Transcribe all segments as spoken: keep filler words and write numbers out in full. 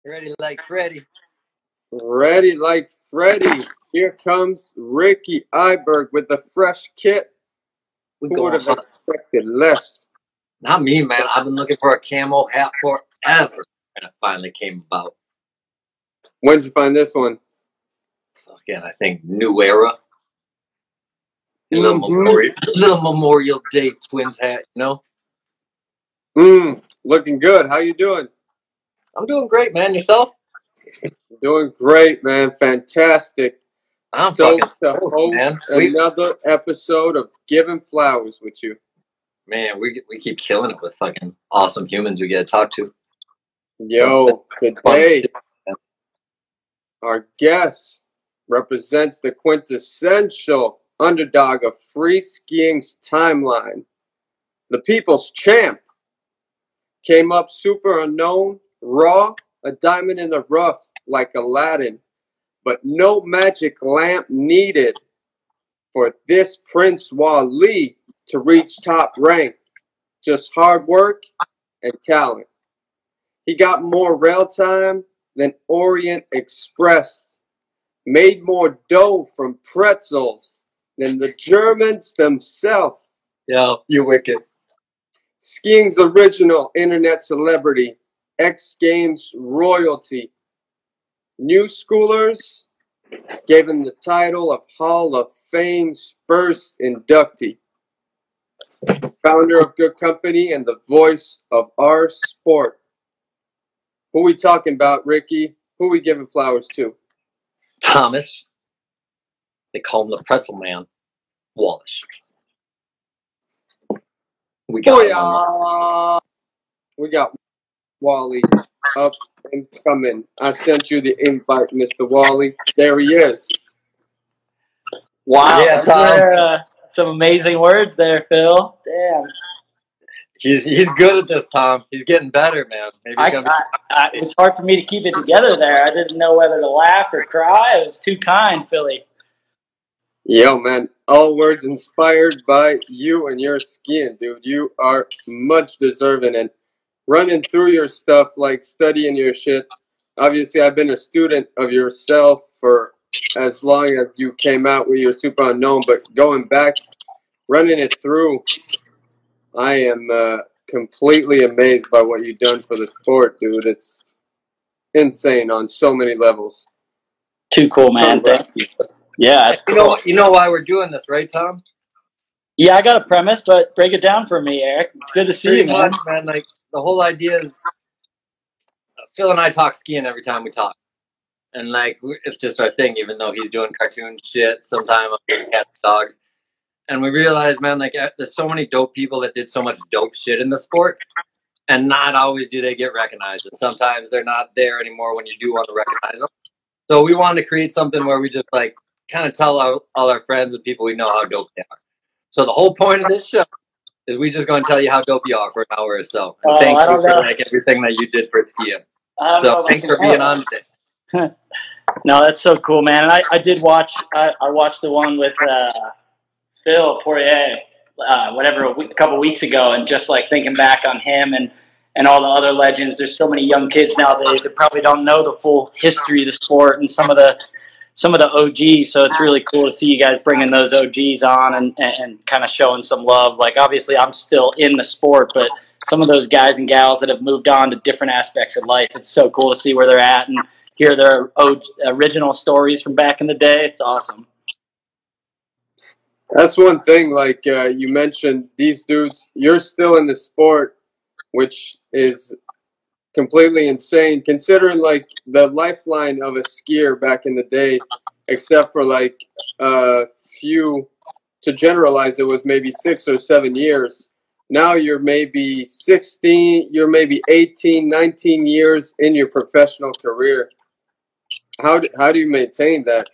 Ready like Freddy. Ready like Freddy. Here comes Ricky Iberg with the fresh kit. We Who go would have hot. expected less? Not me, man. I've been looking for a camo hat forever, and it finally came about. When did you find this one? Again, I think New Era. A little, Mhm. Memorial, little Memorial Day Twins hat, you know? Mm, looking good. How you doing? I'm doing great, man. Yourself? Doing great, man. Fantastic. I'm Stoked fucking to stoked, host man. We, another episode of Giving Flowers with you. man, we we keep killing it with fucking awesome humans we get to talk to. Yo, Fun today shit, man. our guest represents the quintessential underdog of free skiing's timeline. The people's champ came up super unknown, raw, a diamond in the rough like Aladdin, but no magic lamp needed for this Prince Wally to reach top rank. Just hard work and talent. He got more rail time than Orient Express, made more dough from pretzels than the Germans themselves. Yo, you wicked. Skiing's original internet celebrity, X Games royalty. New schoolers gave him the title of Hall of Fame's first inductee. Founder of Good Company and the voice of our sport. Who we talking about, Ricky? Who we giving flowers to? Thomas. They call him the Pretzel Man. Walsh. We got him on Booyah! We got Wally up and coming. I sent you the invite, Mister Wally. There he is. Wow, Yeah, those Tom. were, uh, some amazing words there, Phil. Damn. He's he's good at this, Tom. He's getting better, man. Maybe he's I, gonna I, I, it was hard for me to keep it together there. I didn't know whether to laugh or cry. It was too kind, Philly. Yo, man. All words inspired by you and your skiing, dude. You are much deserving and running through your stuff, like studying your shit. Obviously, I've been a student of yourself for as long as you came out with your super unknown, but going back, running it through, I am uh, completely amazed by what you've done for the sport, dude. It's insane on so many levels. Too cool, man. Thank you. Yeah, it's You know, cool. you know why we're doing this, right, Tom? Yeah, I got a premise, but break it down for me, Eric. It's good to see Pretty you, man. much, man. Like the whole idea is, uh, Phil and I talk skiing every time we talk, and like we- it's just our thing. Even though he's doing cartoon shit, sometimes I'm doing cat dogs, and we realize, man, like uh, there's so many dope people that did so much dope shit in the sport, and not always do they get recognized. And sometimes they're not there anymore when you do want to recognize them. So we wanted to create something where we just like kind of tell our, all our friends and people we know how dope they are. So the whole point of this show is we just going to tell you how dope you are for an hour or so. And Oh, thank I you don't for know. like everything that you did for skiing. I don't know So if I thanks can for being tell. on today. No, that's so cool, man. And I, I did watch. I, I watched the one with uh, Phil Poirier, uh, whatever, a, week, a couple weeks ago, and just like thinking back on him and and all the other legends. There's so many young kids nowadays that probably don't know the full history of the sport and some of the some of the O Gs. So it's really cool to see you guys bringing those O Gs on and and, and kind of showing some love. Like obviously, I'm still in the sport, but some of those guys and gals that have moved on to different aspects of life, it's so cool to see where they're at and hear their o- original stories from back in the day. It's awesome. That's one thing, like uh, you mentioned, these dudes, you're still in the sport, which is completely insane, considering like the lifeline of a skier back in the day, except for like a few, to generalize, it was maybe six or seven years. Now you're maybe sixteen, you're maybe eighteen, nineteen years in your professional career. How do, how do you maintain that?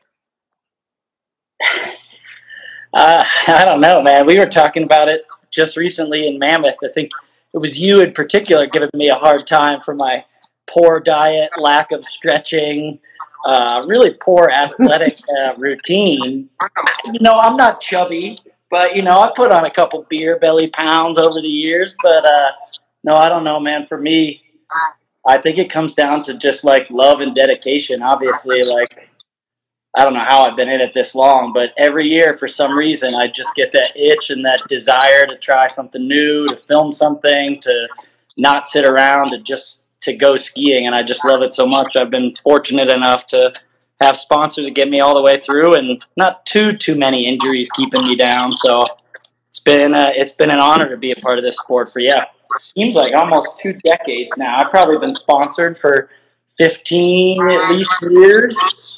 Uh, I don't know, man. We were talking about it just recently in Mammoth. I think it was you in particular giving me a hard time for my poor diet, lack of stretching, uh, really poor athletic uh, routine. You know, I'm not chubby, but, you know, I put on a couple beer belly pounds over the years. But, uh, no, I don't know, man. For me, I think it comes down to just like love and dedication. Obviously, like I don't know how I've been in it this long, but every year for some reason I just get that itch and that desire to try something new, to film something, to not sit around, to just to go skiing, and I just love it so much. I've been fortunate enough to have sponsors to get me all the way through, and not too too many injuries keeping me down. So it's been uh, it's been an honor to be a part of this sport for yeah, it seems like almost two decades now. I've probably been sponsored for fifteen at least years.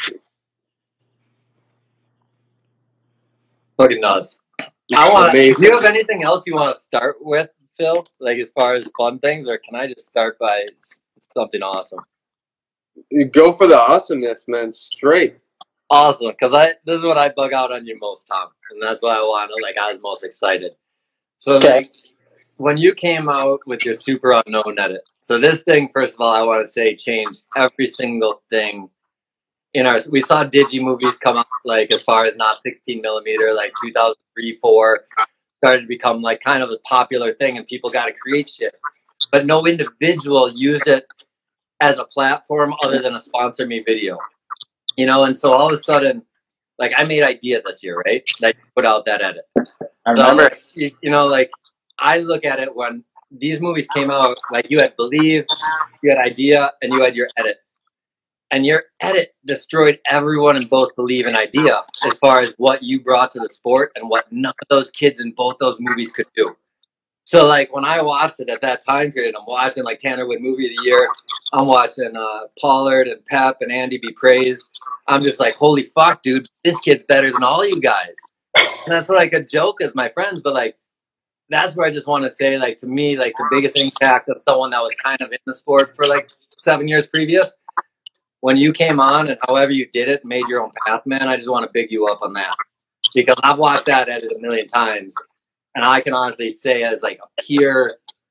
Fucking nuts. I want. Do you have anything else you want to start with, Phil? Like as far as fun things, or can I just start by something awesome? You go for the awesomeness, man. Straight. Awesome, because I this is what I bug out on you most, Tom, and that's why I want to. Like I was most excited. So Okay. like when you came out with your super unknown edit. So this thing, first of all, I want to say changed every single thing. In our, we saw digi movies come out like as far as not sixteen millimeter, like two thousand three, four started to become like kind of a popular thing, and people got to create shit. But no individual used it as a platform other than a sponsor me video, you know. And so all of a sudden, like I made Idea this year, right? That put out that edit. I remember. So, you, you know, like I look at it when these movies came out. Like you had Believe, you had Idea, and you had your edit. And your edit destroyed everyone in both Believe and Idea as far as what you brought to the sport and what none of those kids in both those movies could do. So, like, when I watched it at that time period, I'm watching, like, Tanner Wood Movie of the Year. I'm watching uh, Pollard and Pep and Andy Be Praised. I'm just like, holy fuck, dude, this kid's better than all you guys. And that's what I could joke as my friends, but, like, that's where I just want to say, like, to me, like, the biggest impact of someone that was kind of in the sport for, like, seven years previous, when you came on and however you did it, made your own path, man, I just want to big you up on that. Because I've watched that edit a million times, and I can honestly say as like a pure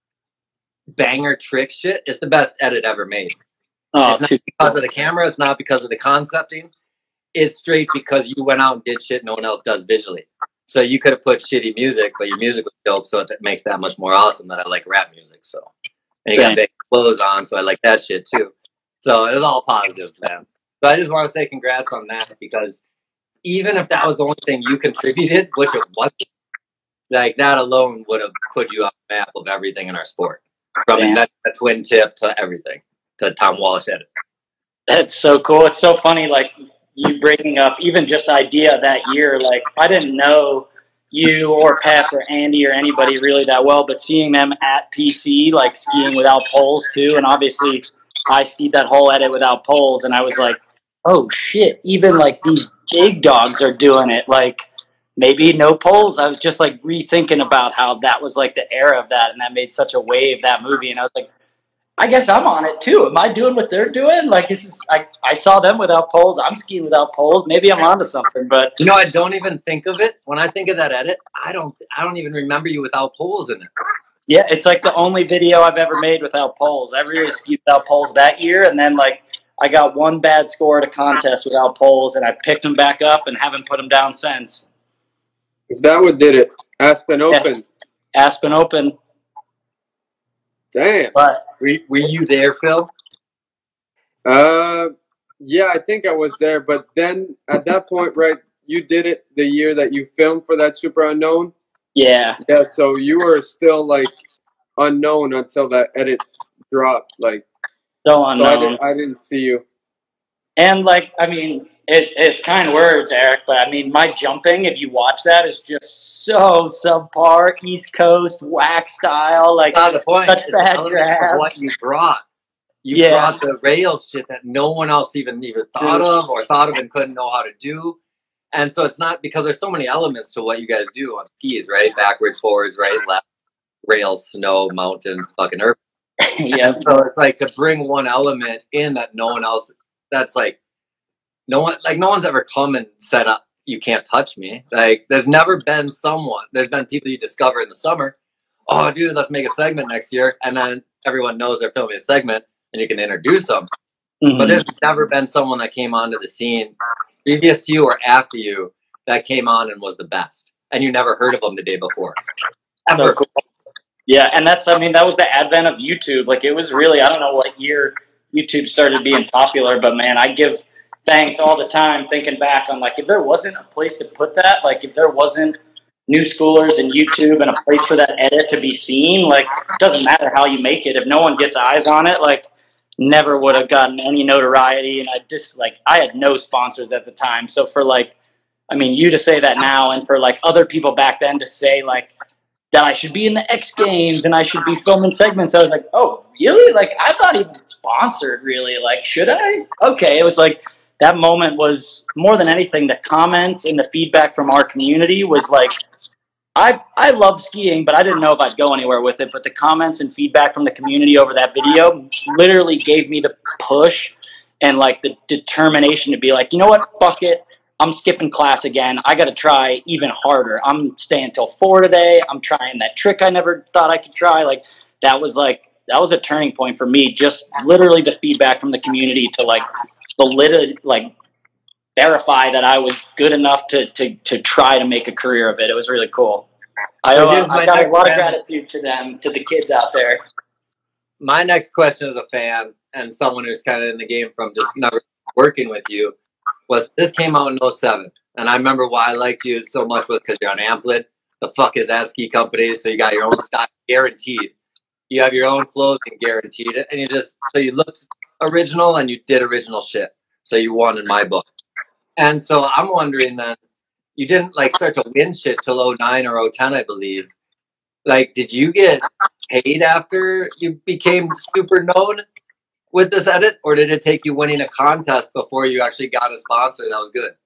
banger trick shit, it's the best edit ever made. Oh, it's not because of the camera, it's not because of the concepting. It's straight because you went out and did shit no one else does visually. So you could have put shitty music, but your music was dope, so it makes that much more awesome that I like rap music. So and you got big clothes on, so I like that shit too. So it was all positive, man. So I just want to say congrats on that, because even if that was the only thing you contributed, which it wasn't, like that alone would have put you on the map of everything in our sport. From the twin tip to everything, to Tom Walsh edit. That's so cool. It's so funny, like you bringing up even just Idea that year. Like I didn't know you or Pep or Andy or anybody really that well, but seeing them at P C, like skiing without poles too, and obviously I skied that whole edit without poles, and I was like, oh shit, even like these big dogs are doing it. Like maybe no poles. I was just like rethinking about how that was like the era of that, and that made such a wave, that movie. And I was like, I guess I'm on it too. Am I doing what they're doing? Like this is, I, I saw them without poles. I'm skiing without poles. Maybe I'm onto something. But you know, I don't even think of it when I think of that edit. I don't, I don't even remember you without poles in it. Yeah, it's like the only video I've ever made without poles. Every year I skied without poles that year, and then like I got one bad score at a contest without poles, and I picked them back up and haven't put them down since. Is that what did it? Aspen Open. Yeah. Aspen Open. Damn. But were, were you there, Phil? Uh, yeah, I think I was there. But then at that point, right, you did it the year that you filmed for that Super Unknown. Yeah. Yeah, so you were still, like, unknown until that edit dropped. Like, so unknown. So I, didn't, I didn't see you. And, like, I mean, it, it's kind words, Eric, but, I mean, my jumping, if you watch that, is just so subpar, East Coast, whack style. Like, that's not the point. Such it's bad grabs. What you brought. You yeah. brought the rail shit that no one else even, even thought of or thought of and couldn't know how to do. And so it's not, because there's so many elements to what you guys do on skis, right? Backwards, forwards, right, left, rails, snow, mountains, fucking earth. Yeah. And so it's like to bring one element in that no one else, that's like, no one, like no one's ever come and said, uh, you can't touch me. Like there's never been someone, there's been people you discover in the summer. Oh, dude, let's make a segment next year. And then everyone knows they're filming a segment and you can introduce them. Mm-hmm. But there's never been someone that came onto the scene previous to you or after you that came on and was the best, and you never heard of them the day before, ever. So cool. Yeah, and that's, I mean, that was the advent of YouTube. Like, it was really, I don't know what year YouTube started being popular, but man, I give thanks all the time thinking back on, like, if there wasn't a place to put that, like, if there wasn't new schoolers and YouTube and a place for that edit to be seen, like, it doesn't matter how you make it. If no one gets eyes on it, like, never would have gotten any notoriety. And I just, like, I had no sponsors at the time. So for, like, I mean, you to say that now, and for, like, other people back then to say, like, that I should be in the X Games and I should be filming segments. I was like, oh, really? Like, I'm not even sponsored, really. Like, should I? Okay. It was like, that moment was, more than anything, the comments and the feedback from our community was like, I I love skiing, but I didn't know if I'd go anywhere with it. But the comments and feedback from the community over that video literally gave me the push and, like, the determination to be like, you know what? Fuck it. I'm skipping class again. I got to try even harder. I'm staying till four today. I'm trying that trick I never thought I could try. Like, that was like, that was a turning point for me. Just literally the feedback from the community to, like, validate, like, verify that I was good enough to, to, to try to make a career of it. It was really cool. I, So uh, here's my I got a next lot of question. gratitude to them, to the kids out there. My next question as a fan and someone who's kind of in the game from just never working with you was, this came out in oh seven. And I remember why I liked you so much was because you're on Amplit. The fuck is that ski company? So you got your own stock guaranteed. You have your own clothing guaranteed. And you just, so you looked original and you did original shit. So you won in my book. And so I'm wondering then, you didn't like start to win shit till oh nine or oh ten, I believe. Like, did you get paid after you became super known with this edit, or did it take you winning a contest before you actually got a sponsor that was good?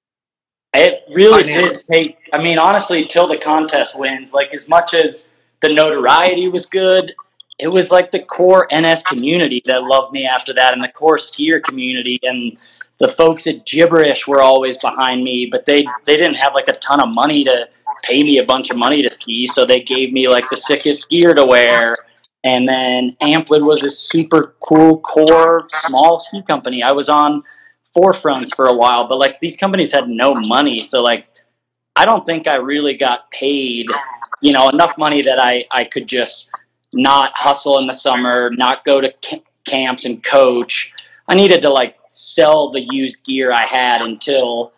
It really Financial. did take, I mean, honestly, till the contest wins, like, as much as the notoriety was good, it was like the core N S community that loved me after that, and the core skier community, and the folks at Gibberish were always behind me, but they, they didn't have, like, a ton of money to pay me a bunch of money to ski, so they gave me, like, the sickest gear to wear. And then Amplit was a super cool core small ski company. I was on Forefronts for a while, but, like, these companies had no money, so, like, I don't think I really got paid, you know, enough money that I, I could just not hustle in the summer, not go to camps and coach. I needed to, like, sell the used gear I had until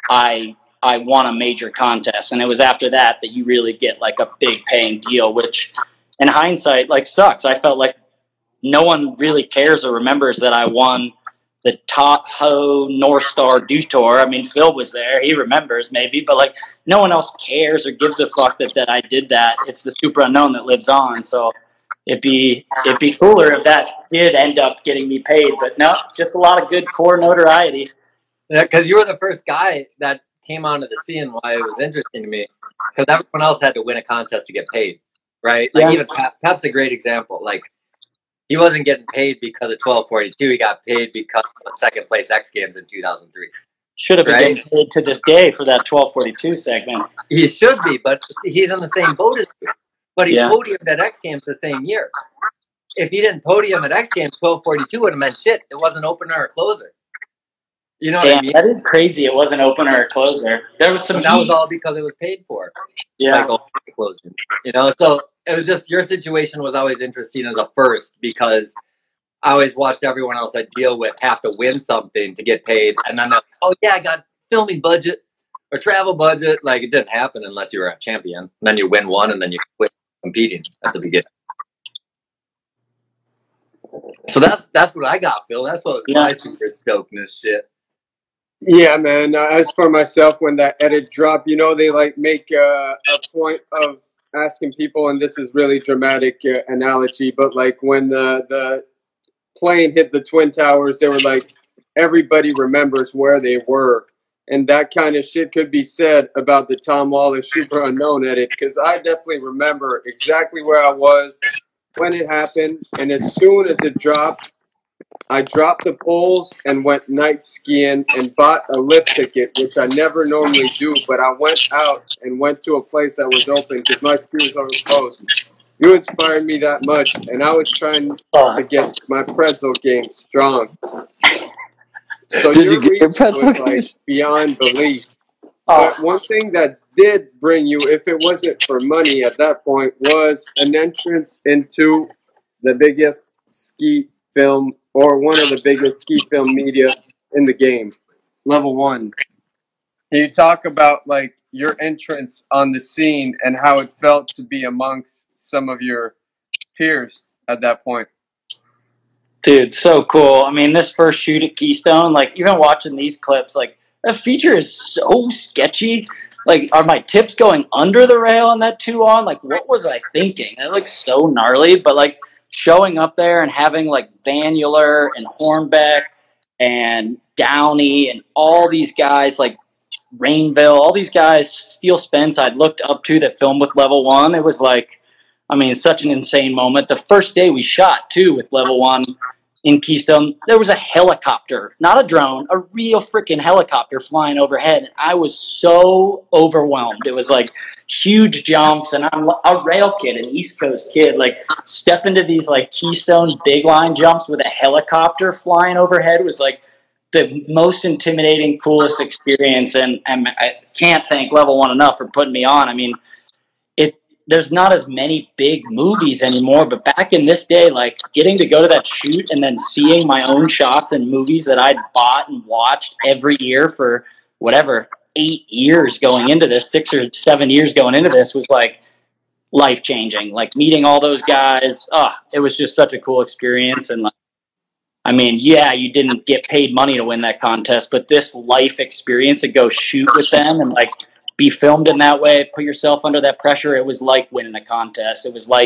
I I won a major contest. And it was after that that you really get, like, a big paying deal, which in hindsight, like, sucks. I felt like no one really cares or remembers that I won the Tahoe North Star Dew Tour. I mean, Phil was there. He remembers maybe, but, like, no one else cares or gives a fuck that, that I did that. It's the super unknown that lives on. So it'd be, it'd be cooler if that did end up getting me paid, but no, just a lot of good core notoriety. Yeah, because you were the first guy that came onto the scene. Why it was interesting to me, because everyone else had to win a contest to get paid, right? Like, Yeah. even Pep, Pep's a great example. Like, he wasn't getting paid because of twelve forty-two. He got paid because of the second place X Games in two thousand three. Should have been Right? getting paid to this day for that twelve forty-two segment. He should be, but he's in the same boat as you. But he Yeah. podiumed at X Games the same year. If he didn't podium at X Games, twelve forty-two would have meant shit. It wasn't opener or closer. You know what I Damn, mean? that is crazy. It wasn't opener or closer. There was some But that was heat. all because it was paid for. Yeah. Like, opener or closing. You know, so it was just, your situation was always interesting as a first, because I always watched everyone else I deal with have to win something to get paid, and then they're like, oh yeah, I got filming budget or travel budget. Like, it didn't happen unless you were a champion. And then you win one, and then you quit competing at the beginning. So that's that's what I got, Phil. That's what was Yeah. my super stokedness shit. Yeah, man. Uh, as for myself, when that edit dropped, you know, they like make uh, a point of asking people, and this is really dramatic uh, analogy, but like when the the plane hit the Twin Towers, they were like, everybody remembers where they were. And that kind of shit could be said about the Tom Wallace Super Unknown edit, because I definitely remember exactly where I was when it happened. And as soon as it dropped, I dropped the poles and went night skiing and bought a lift ticket, which I never normally do, but I went out and went to a place that was open because my ski was already closed. You inspired me that much, and I was trying to get my pretzel game strong. So Did your you get your reach pretzel was like game? beyond belief. Oh, But one thing that did bring you, if it wasn't for money at that point, was an entrance into the biggest ski film, or one of the biggest ski film media in the game, Level One. Can you talk about like your entrance on the scene and how it felt to be amongst some of your peers at that point? Dude, so cool. I mean, this first shoot at Keystone, like, even watching these clips, like, that feature is so sketchy. Like, are my tips going under the rail on that two on? Like, what was I thinking? It looks so gnarly, but, like, showing up there and having, like, Vanuler and Hornbeck and Downey and all these guys, like, Rainville, all these guys, Steel Spence, I'd looked up to that filmed with Level One. It was, like, I mean, such an insane moment. The first day we shot, too, with Level One in Keystone, there was a helicopter, not a drone, a real freaking helicopter flying overhead. And I was so overwhelmed. It was like huge jumps, and I'm a rail kid, an East Coast kid, like step into these like Keystone big line jumps with a helicopter flying overhead was like the most intimidating, coolest experience. And, and I can't thank Level One enough for putting me on. I mean, it, there's not as many big movies anymore, but back in this day, like getting to go to that shoot and then seeing my own shots in movies that I'd bought and watched every year for whatever, eight years going into this, six or seven years going into this was like life-changing. Like meeting all those guys, oh, it was just such a cool experience. And like, I mean, yeah, you didn't get paid money to win that contest, but this life experience to go shoot with them and like be filmed in that way, put yourself under that pressure, it was like winning a contest. It was like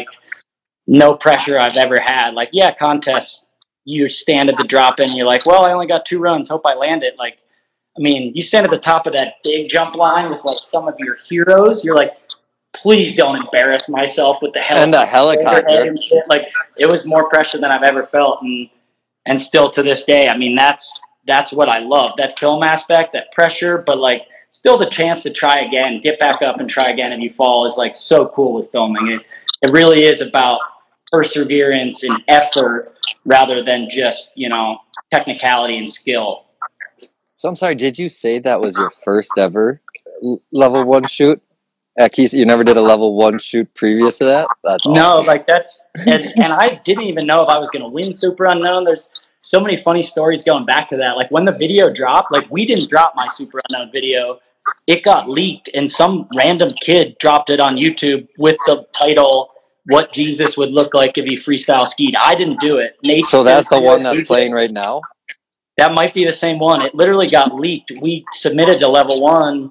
no pressure I've ever had. Like, yeah, contests, you stand at the drop-in, you're like, well, I only got two runs, hope I land it. Like, I mean, you stand at the top of that big jump line with like some of your heroes, you're like, please don't embarrass myself with the helicopter. And a helicopter. And shit. Like, it was more pressure than I've ever felt, and and still to this day, I mean, that's that's what I love, that film aspect, that pressure, but like, still the chance to try again, get back up and try again if you fall is like so cool with filming. It it really is about perseverance and effort rather than just, you know, technicality and skill. So I'm sorry, did you say that was your first ever l- level one shoot? At Keystone, you never did a level one shoot previous to that? That's awesome. No, like that's, and, and I didn't even know if I was going to win Super Unknown. There's so many funny stories going back to that. Like when the video dropped, like we didn't drop my Super Unknown video. It got leaked and some random kid dropped it on YouTube with the title, What Jesus Would Look Like If He Freestyle Skied. I didn't do it. Nate so that's the one that's playing right now? That might be the same one. It literally got leaked. We submitted to Level One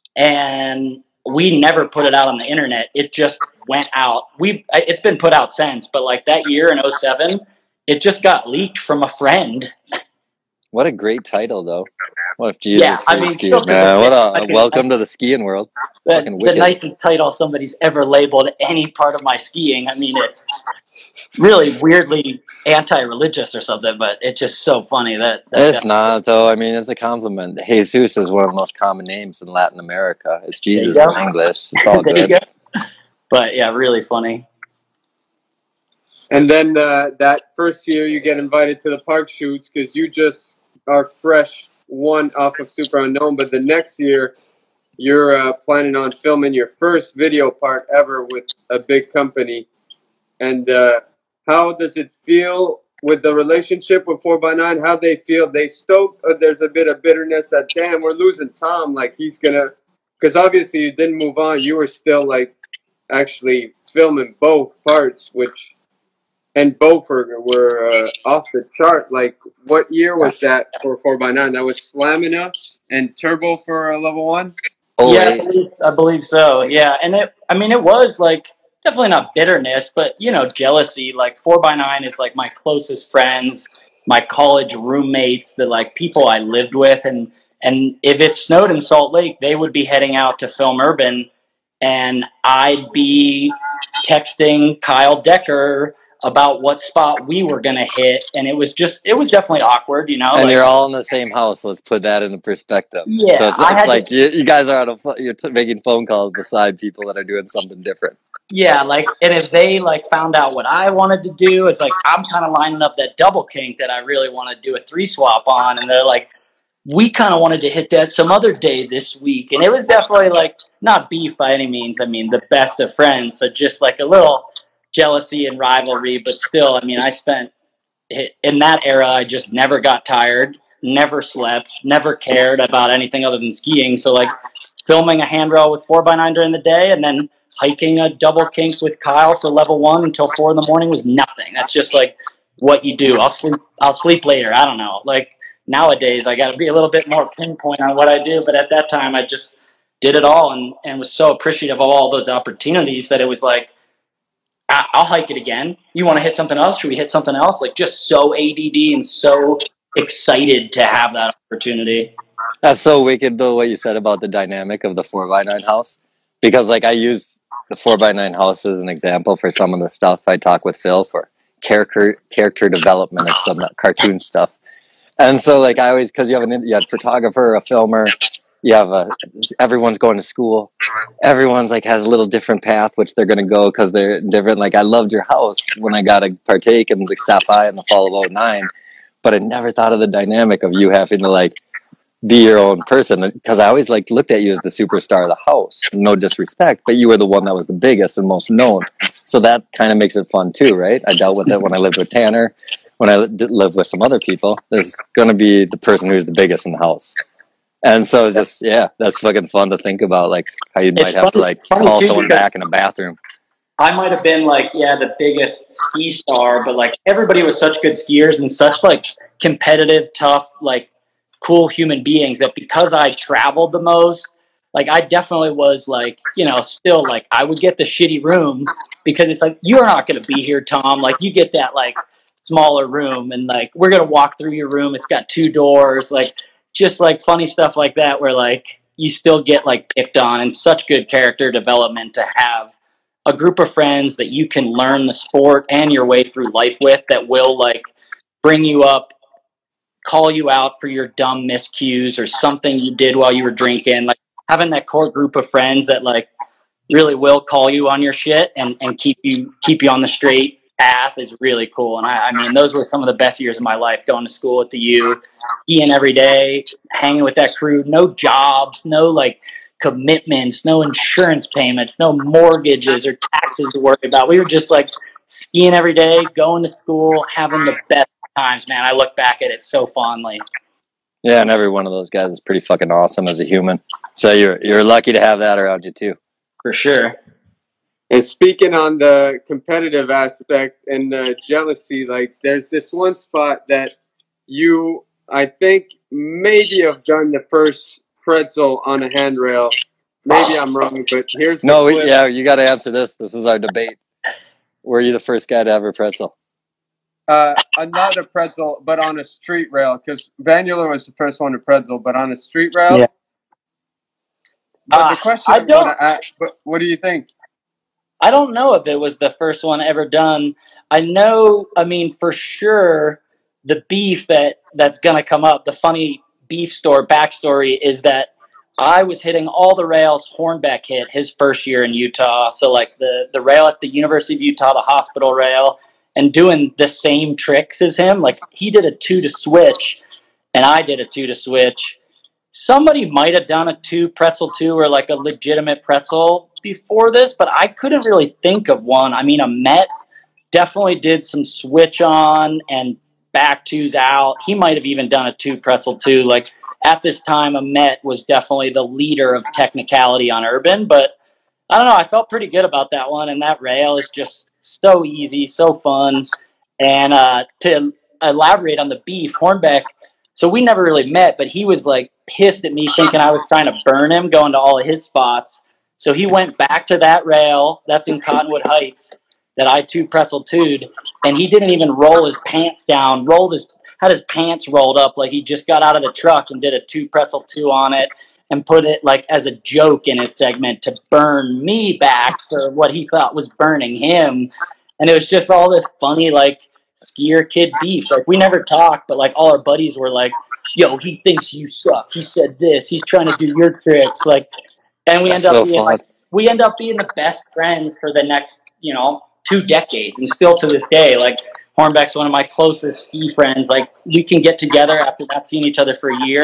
and we never put it out on the internet. It just went out. We It's been put out since, but like that year in oh seven, it just got leaked from a friend. What a great title, though. What if Jesus yeah, free I mean, skiing, man? man. What a like, welcome I, to the skiing world. The, the nicest title somebody's ever labeled any part of my skiing. I mean, it's really weirdly anti-religious or something, but it's just so funny that, that it's not though. I mean, it's a compliment. Jesus is one of the most common names in Latin America. It's Jesus in English. It's all good. Go. But yeah, really funny. And then uh, that first year, you get invited to the park shoots because you just are fresh one off of Super Unknown. But the next year, you're uh, planning on filming your first video part ever with a big company. And uh, how does it feel with the relationship with four by nine? How they feel? They stoked, or there's a bit of bitterness that, damn, we're losing Tom. Like, he's going to, because obviously you didn't move on. You were still, like, actually filming both parts, which, and both were, were uh, off the chart. Like, what year was that for four by nine? That was Slamina and Turbo for uh, Level One? Oh, yeah, I believe, I believe so. Yeah, and it, I mean, it was like, definitely not bitterness, but, you know, jealousy. Like, four by nine is, like, my closest friends, my college roommates, the, like, people I lived with. And, and if it snowed in Salt Lake, they would be heading out to film Urban, and I'd be texting Kyle Decker about what spot we were going to hit. And it was just, it was definitely awkward, you know. And like, you're all in the same house. Let's put that into perspective. Yeah. So it's, it's like to, you, you guys are on a, you're t- making phone calls beside people that are doing something different. Yeah, like, and if they, like, found out what I wanted to do, it's like, I'm kind of lining up that double kink that I really want to do a three swap on, and they're like, we kind of wanted to hit that some other day this week. And it was definitely like, not beef by any means. I mean, the best of friends. So just like a little jealousy and rivalry, but still, I mean, I spent in that era, I just never got tired, never slept, never cared about anything other than skiing. So like filming a handrail with four by nine during the day and then hiking a double kink with Kyle for level one until four in the morning was nothing. That's just like what you do. I'll sleep, I'll sleep later. I don't know. Like nowadays I got to be a little bit more pinpoint on what I do. But at that time I just did it all and, and was so appreciative of all those opportunities that it was like, I- I'll hike it again. You want to hit something else? Should we hit something else? Like just so A D D and so excited to have that opportunity. That's so wicked, though, what you said about the dynamic of the four by nine house. Because, like, I use the four by nine house as an example for some of the stuff I talk with Phil for character character development of some cartoon stuff. And so, like, I always, because you have an you have a photographer, a filmer, you have a, everyone's going to school. Everyone's, like, has a little different path, which they're going to go because they're different. Like, I loved your house when I got to partake and, like, stop by in the fall of oh nine. But I never thought of the dynamic of you having to, like, be your own person, because I always like looked at you as the superstar of the house. No disrespect, but you were the one that was the biggest and most known. So that kind of makes it fun too, right? I dealt with it when I lived with Tanner. When I lived with some other people, there's going to be the person who's the biggest in the house. And so it's just, yeah, that's fucking fun to think about, like how you might It's have funny- to like funny call too, someone because- back in a bathroom. I might have been like, yeah, the biggest ski star, but like everybody was such good skiers and such like competitive, tough, like cool human beings that because I traveled the most, like I definitely was like, you know, still like I would get the shitty room because it's like, you're not going to be here, Tom. Like you get that like smaller room and like, we're going to walk through your room. It's got two doors, like just like funny stuff like that, where like you still get like picked on, and such good character development to have a group of friends that you can learn the sport and your way through life with that will like bring you up, call you out for your dumb miscues or something you did while you were drinking. Like having that core group of friends that like really will call you on your shit and, and keep you keep you on the straight path is really cool. And I, I mean, those were some of the best years of my life, going to school at the U, skiing every day, hanging with that crew, no jobs, no like commitments, no insurance payments, no mortgages or taxes to worry about. We were just like skiing every day, going to school, having the best times, man. I look back at it so fondly. Yeah, and every one of those guys is pretty fucking awesome as a human. So you're you're lucky to have that around you too. For sure. And speaking on the competitive aspect and the jealousy, like there's this one spot that you, I think, maybe have done the first pretzel on a handrail. Maybe I'm wrong, but here's the No, clip. yeah, you got to answer this. This is our debate. Were you the first guy to ever pretzel? Uh, uh, not a pretzel, but on a street rail, because Vanula was the first one to pretzel, but on a street rail. Yeah. But Uh, the question I I'm going don't- to ask, but what do you think? I don't know if it was the first one ever done. I know, I mean, for sure, the beef that, that's going to come up, the funny beef store backstory is that I was hitting all the rails Hornbeck hit his first year in Utah. So, like, the, the rail at the University of Utah, the hospital rail, and doing the same tricks as him. Like, he did a two to switch, and I did a two to switch. Somebody might have done a two pretzel two or like a legitimate pretzel before this, but I couldn't really think of one. I mean, a Met definitely did some switch on and back twos out. He might have even done a two pretzel two. Like at this time, a Met was definitely the leader of technicality on urban, but I don't know. I felt pretty good about that one. And that rail is just so easy, so fun. And uh, to elaborate on the beef, Hornbeck, so we never really met, but he was like pissed at me thinking I was trying to burn him going to all of his spots. So he went back to that rail, that's in Cottonwood Heights, that I two pretzel two'd, and he didn't even roll his pants down, rolled his, had his pants rolled up like he just got out of the truck and did a two pretzel two on it and put it like as a joke in his segment to burn me back for what he thought was burning him. And it was just all this funny, like, skier kid beef. Like, we never talked, but like all our buddies were like, yo, he thinks you suck. He said this. He's trying to do your tricks. Like, and we That's end up so being fun. like, we end up being the best friends for the next, you know, two decades. And still to this day, like, Hornbeck's one of my closest ski friends. Like, we can get together after not seeing each other for a year.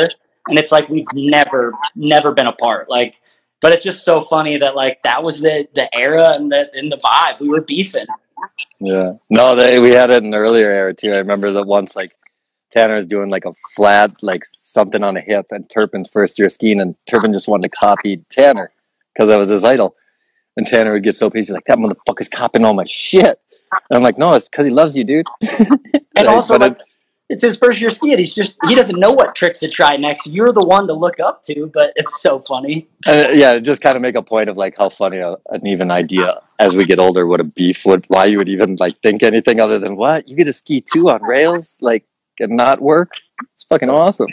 and it's like we've never, never been apart. Like, but it's just so funny that like that was the the era and the in the vibe. We were beefing. Yeah. No, they we had it in an earlier era too. I remember that once like Tanner was doing like a flat, like something on a hip, and Turpin's first year skiing, and Turpin just wanted to copy Tanner because that was his idol. And Tanner would get so pissed, he's like, "That motherfucker's copying all my shit." And I'm like, "No, it's because he loves you, dude." And like, also, like, it, it's his first year skiing. He's just he doesn't know what tricks to try next. You're the one to look up to, but it's so funny. uh, yeah, just kind of make a point of like how funny a, an even idea as we get older what a beef would, why you would even like think anything other than what you get to ski too on rails, like and not work. It's fucking awesome.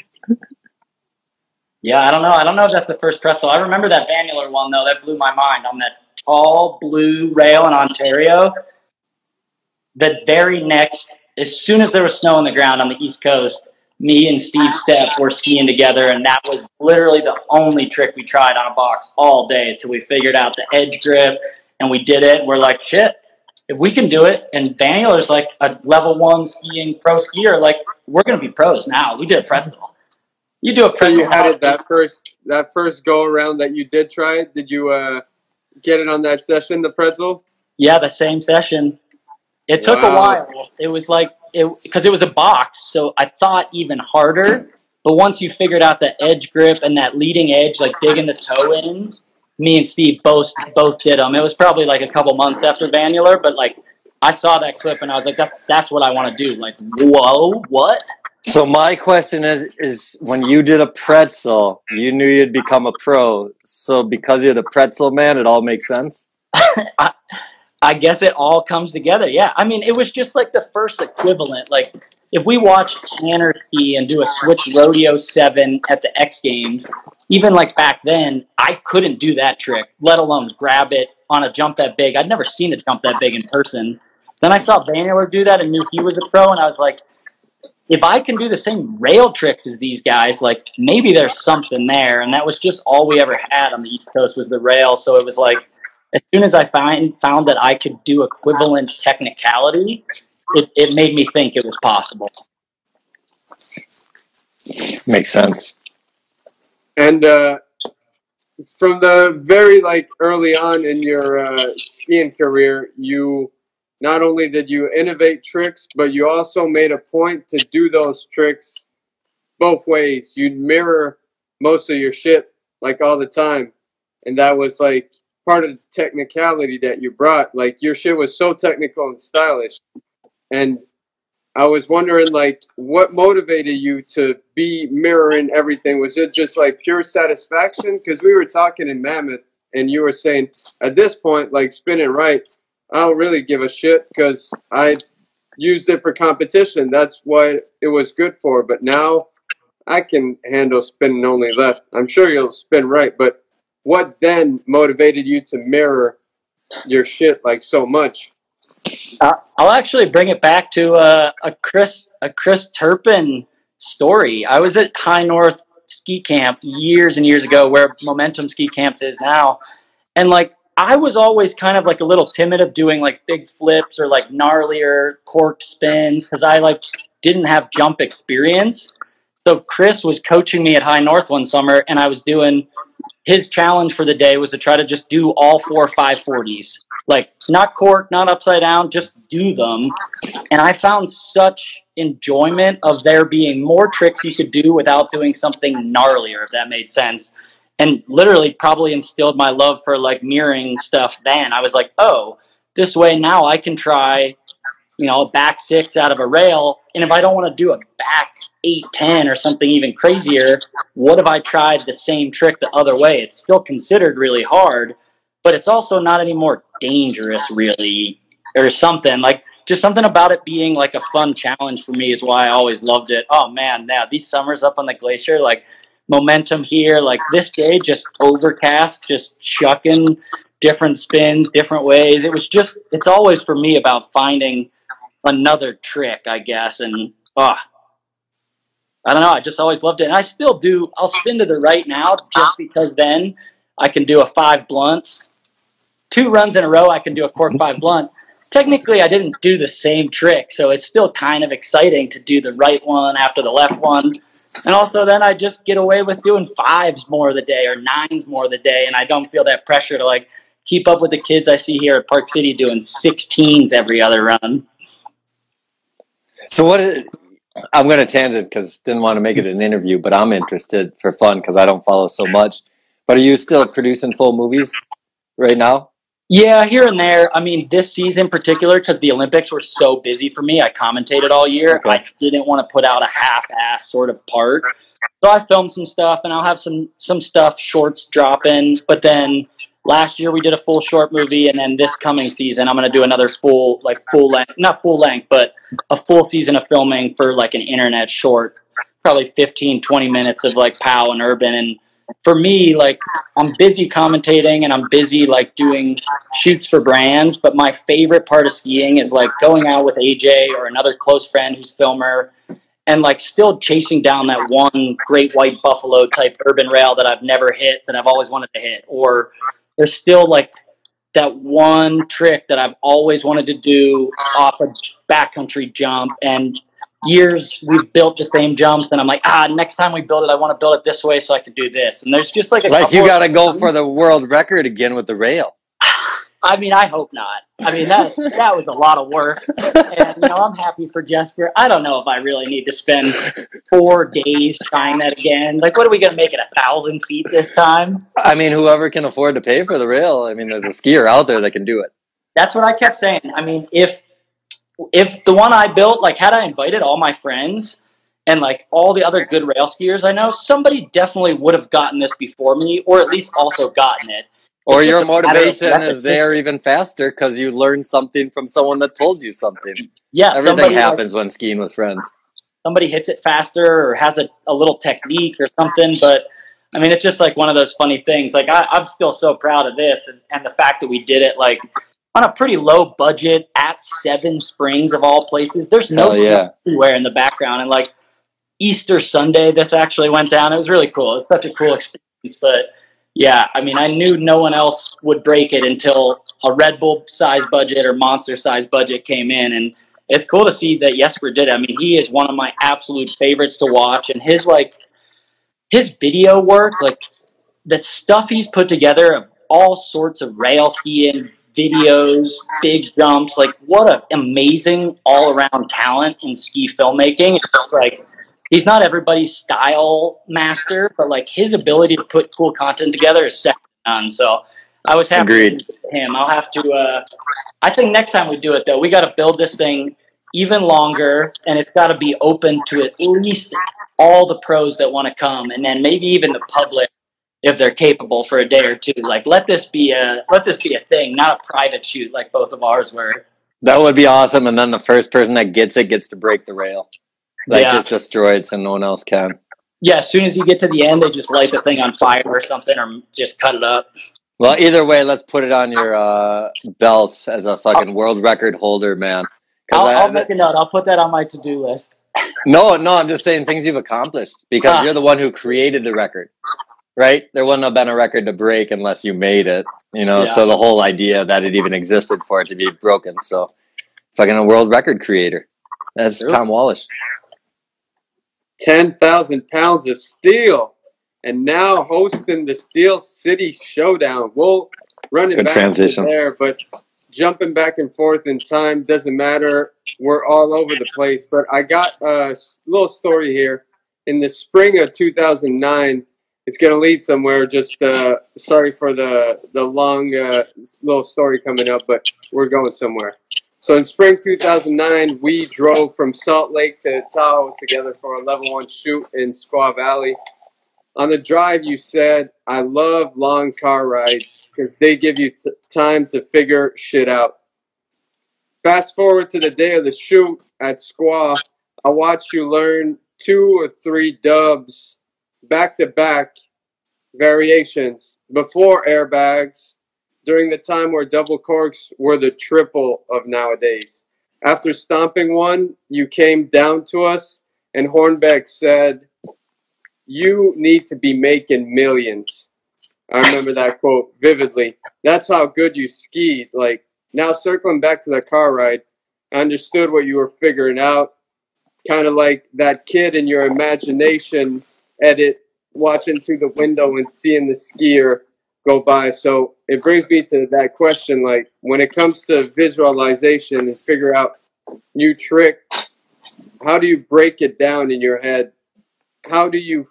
Yeah, I don't know. I don't know if that's the first pretzel. I remember that Vannular one though. That blew my mind on that tall blue rail in Ontario. The very next, as soon as there was snow on the ground on the East Coast, me and Steve Stepp were skiing together, and that was literally the only trick we tried on a box all day until we figured out the edge grip, and we did it. We're like, shit, if we can do it, and Vannular's like a level one skiing pro skier, like we're gonna be pros now. We did a pretzel. You do a So pretzel. you had it that first that first go around that you did try it. Did you uh, get it on that session, the pretzel? Yeah, the same session. It took Wow. a while. It was like it because it was a box, so I thought even harder. But once you figured out the edge grip and that leading edge, like digging the toe in, me and Steve both both did them. It was probably like a couple months after Vannular, but like I saw that clip and I was like, that's that's what I want to do. Like, whoa, what? So my question is, is when you did a pretzel, you knew you'd become a pro. So because you're the pretzel man, it all makes sense? I, I guess it all comes together. Yeah. I mean, it was just like the first equivalent. Like if we watched Tanner ski and do a switch rodeo seven at the X Games, even like back then, I couldn't do that trick, let alone grab it on a jump that big. I'd never seen a jump that big in person. Then I saw Vannular do that and knew he was a pro, and I was like, if I can do the same rail tricks as these guys, like maybe there's something there. And that was just all we ever had on the East Coast was the rail. So it was like, as soon as I find, found that I could do equivalent technicality, it, it made me think it was possible. Makes sense. And uh, from the very like early on in your uh, skiing career, you not only did you innovate tricks, but you also made a point to do those tricks both ways. You'd mirror most of your shit like all the time, and that was like part of the technicality that you brought. Like your shit was so technical and stylish, and I was wondering like what motivated you to be mirroring everything. Was it just like pure satisfaction? Because we were talking in Mammoth, and you were saying at this point, like spinning right, I don't really give a shit because I used it for competition. That's what it was good for. But now I can handle spinning only left. I'm sure you'll spin right. But what then motivated you to mirror your shit like so much? Uh, I'll actually bring it back to uh, a Chris a Chris Turpin story. I was at High North Ski Camp years and years ago, where Momentum Ski Camps is now, and like I was always kind of like a little timid of doing like big flips or like gnarlier corked spins because I like didn't have jump experience. So Chris was coaching me at High North one summer, and I was doing his challenge for the day was to try to just do all four five forties. Like, not cork, not upside down, just do them. And I found such enjoyment of there being more tricks you could do without doing something gnarlier, if that made sense. And literally probably instilled my love for, like, mirroring stuff then. I was like, oh, this way now I can try, you know, a back six out of a rail. And if I don't want to do a back eight ten or something even crazier, what if I tried the same trick the other way? It's still considered really hard, but it's also not any more dangerous, really, or something. Like, just something about it being like a fun challenge for me is why I always loved it. Oh, man, now these summers up on the glacier, like, Momentum here, like this day, just overcast, just chucking different spins, different ways. It was just, it's always for me about finding another trick, I guess, and, oh, I don't know, I just always loved it. And I still do, I'll spin to the right now just because then I can do a five blunt. Two runs in a row, I can do a cork five blunt. technically I didn't do the same trick, so it's still kind of exciting to do the right one after the left one. And also then I just get away with doing fives more of the day or nines more of the day, and I don't feel that pressure to like keep up with the kids I see here at Park City doing sixteens every other run. So what is, I'm going to tangent because didn't want to make it an interview, but I'm interested for fun because I don't follow so much. But are you still producing full movies right now? Yeah, here and there. I mean, this season in particular, because the Olympics were so busy for me, I commentated all year. Okay. I didn't want to put out a half-ass sort of part. So I filmed some stuff, and I'll have some, some stuff, shorts dropping. But then last year we did a full short movie, and then this coming season I'm going to do another full, like full length, not full length, but a full season of filming for like an internet short, probably fifteen, twenty minutes of like POW and Urban. And for me, like, I'm busy commentating and I'm busy like doing shoots for brands, but my favorite part of skiing is like going out with A J or another close friend who's filmer and like still chasing down that one great white buffalo type urban rail that I've never hit that I've always wanted to hit. Or there's still like that one trick that I've always wanted to do off a backcountry jump, and years we've built the same jumps and I'm like, ah, next time we build it, I want to build it this way so I can do this. And there's just like a Like you got to of- go for the world record again with the rail. I mean, I hope not. I mean, that that was a lot of work. And, you know, I'm happy for Jesper. I don't know if I really need to spend four days trying that again. Like, what are we going to make it, a thousand feet this time? I mean, whoever can afford to pay for the rail. I mean, there's a skier out there that can do it. That's what I kept saying. I mean, if if the one I built, like, had I invited all my friends and, like, all the other good rail skiers I know, somebody definitely would have gotten this before me, or at least also gotten it. Or It's your just a matter of motivation is repetition. there even faster because you learned something from someone that told you something. Yeah, Everything somebody, like, happens when skiing with friends. somebody hits it faster or has a, a little technique or something. But I mean, it's just like one of those funny things. Like I, I'm still so proud of this, and, and the fact that we did it like on a pretty low budget at Seven Springs of all places. There's no Hell yeah. snow anywhere in the background, and like Easter Sunday, this actually went down. It was really cool. It's such a cool experience. But yeah, I mean, I knew no one else would break it until a Red Bull size budget or Monster size budget came in, and it's cool to see that Jesper did it. I mean, he is one of my absolute favorites to watch, and his like his video work, like the stuff he's put together of all sorts of rail skiing videos, big jumps, like what an amazing all around talent in ski filmmaking. It's just like he's not everybody's style master, but like his ability to put cool content together is second to none. So I was happy Agreed. to do him. I'll have to. Uh, I think next time we do it though, we got to build this thing even longer, and it's got to be open to at least all the pros that want to come, and then maybe even the public if they're capable for a day or two. Like let this be a let this be a thing, not a private shoot like both of ours were. That would be awesome. And then the first person that gets it gets to break the rail. Like Yeah. just destroy it so no one else can. Yeah, as soon as you get to the end, they just light the thing on fire or something, or just cut it up. Well, either way, let's put it on your uh, belt as a fucking world record holder, man. 'Cause I'll, I- I'll make a note. I'll put that on my to-do list. No, no, I'm just saying things you've accomplished because Ah. you're the one who created the record, right? There wouldn't have been a record to break unless you made it, you know? Yeah. So the whole idea that it even existed for it to be broken. So fucking a world record creator. That's Sure. Tom Wallish. ten thousand pounds of steel. And now hosting the Steel City Showdown. We'll run it Good back transition. to there, but jumping back and forth in time doesn't matter. We're all over the place. But I got a s- little story here. In the spring of two thousand nine, it's going to lead somewhere. Just uh, sorry for the, the long uh, little story coming up, but we're going somewhere. So in spring two thousand nine, we drove from Salt Lake to Tahoe together for a level one shoot in Squaw Valley. On the drive, you said, I love long car rides because they give you t- time to figure shit out. Fast forward to the day of the shoot at Squaw, I watched you learn two or three dubs back-to-back variations before airbags during the time where double corks were the triple of nowadays. After stomping one, you came down to us and Hornbeck said, you need to be making millions. I remember that quote vividly. That's how good you skied. Like, now circling back to the car ride, I understood what you were figuring out. Kind of like that kid in your imagination edit, watching through the window and seeing the skier go by. So it brings me to that question, like when it comes to visualization and figure out new trick, how do you break it down in your head? How do you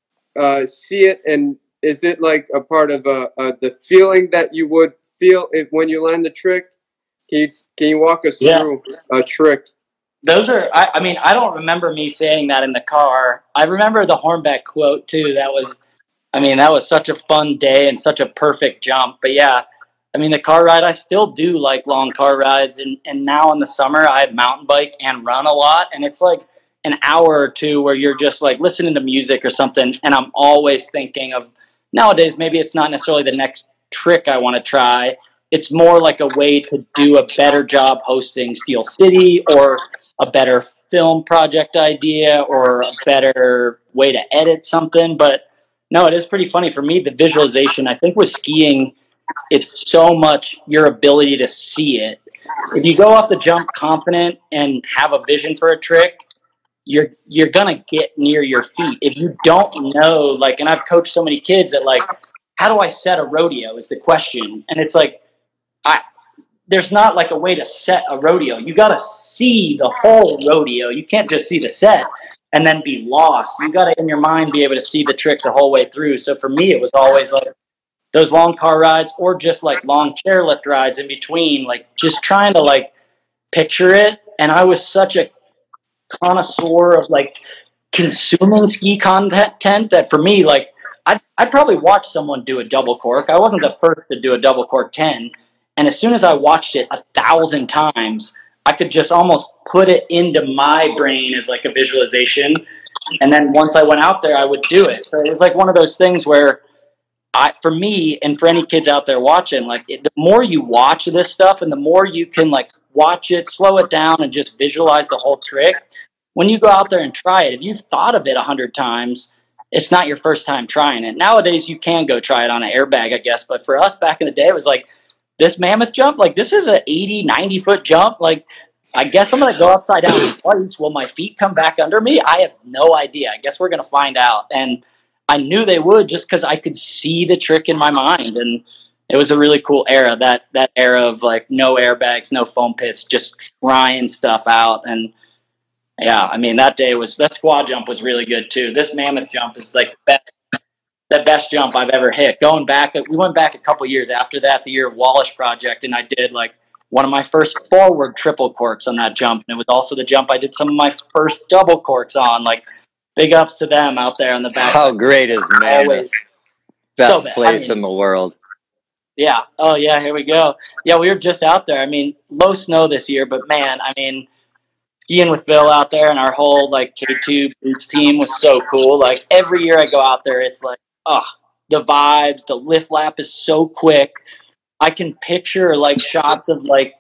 uh, see it? And is it like a part of uh, uh, the feeling that you would feel it when you land the trick? Can you, can you walk us Yeah. through a trick? Those are, I, I mean, I don't remember me saying that in the car. I remember the Hornbeck quote too. That was, I mean, that was such a fun day and such a perfect jump. But yeah, I mean, the car ride, I still do like long car rides. And, and now in the summer, I mountain bike and run a lot. And it's like an hour or two where you're just like listening to music or something. And I'm always thinking of, nowadays, maybe it's not necessarily the next trick I want to try. It's more like a way to do a better job hosting Steel City, or a better film project idea, or a better way to edit something. But no, it is pretty funny for me. The visualization, I think with skiing, it's so much your ability to see it. If you go off the jump confident and have a vision for a trick, you're you're gonna get near your feet. If you don't know, like, and I've coached so many kids that like, how do I set a rodeo is the question. And it's like, I there's not like a way to set a rodeo. You got to see the whole rodeo. You can't just see the set and then be lost. You got to, in your mind, be able to see the trick the whole way through. So for me, it was always like those long car rides, or just like long chairlift rides in between, like just trying to like picture it. And I was such a connoisseur of like consuming ski content that for me, like I'd, I'd probably watch someone do a double cork. I wasn't the first to do a double cork ten. And as soon as I watched it a thousand times, I could just almost put it into my brain as like a visualization. And then once I went out there, I would do it. So it was like one of those things where I, for me, and for any kids out there watching, like it, the more you watch this stuff and the more you can like watch it, slow it down, and just visualize the whole trick, when you go out there and try it, if you've thought of it a hundred times, it's not your first time trying it. Nowadays, you can go try it on an airbag, I guess. But for us back in the day, it was like, this mammoth jump, like this is an eighty, ninety foot jump. Like, I guess I'm going to go upside down twice. Will my feet come back under me? I have no idea. I guess we're going to find out. And I knew they would, just because I could see the trick in my mind. And it was a really cool era, that, that era of like no airbags, no foam pits, just trying stuff out. And yeah, I mean, that day was, that squad jump was really good too. This mammoth jump is like the best, the best jump I've ever hit. Going back, we went back a couple years after that, the year of Wallish Project, and I did like one of my first forward triple corks on that jump. And it was also the jump I did some of my first double corks on. Like, big ups to them out there on the back. How great is Mammoth? Best so place I mean, in the world. Yeah. Oh, yeah, here we go. Yeah, we were just out there. I mean, low snow this year, but man, I mean, skiing with Bill out there and our whole, like, K two Boots team was so cool. Like, every year I go out there, it's like, oh, the vibes, the lift lap is so quick. I can picture, like, shots of, like,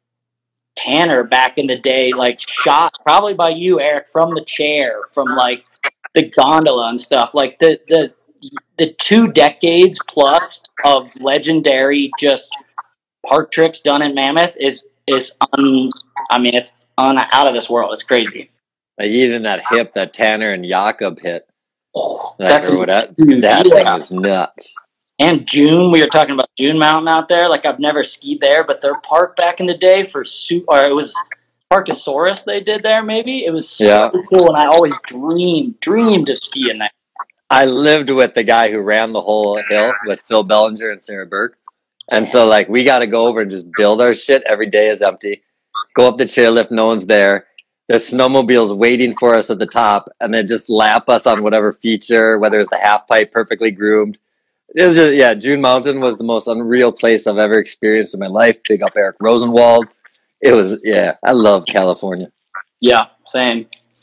Tanner back in the day, like, shot probably by you, Eric, from the chair, from, like, the gondola and stuff. Like, the, the, the two decades plus of legendary just park tricks done in Mammoth is, is un, I mean, it's on out of this world. It's crazy. Like, even that hip that Tanner and Jakob hit. Oh, Like, that, or that, that yeah. thing was nuts. And June, we were talking about June Mountain out there. Like, I've never skied there, but their park back in the day for su- or it was Parkosaurus they did there. Maybe it was so Yeah. cool, and I always dreamed dreamed of skiing there. I lived with the guy who ran the whole hill with Phil Bellinger and Sarah Burke. And so, like, we got to go over and just build our shit. Every day is empty. Go up the chairlift, no one's there. There's snowmobiles waiting for us at the top, and then just lap us on whatever feature, whether it's the half pipe perfectly groomed. It was just, yeah, June Mountain was the most unreal place I've ever experienced in my life. Big up Eric Rosenwald. It was, yeah, I love California. Yeah, same.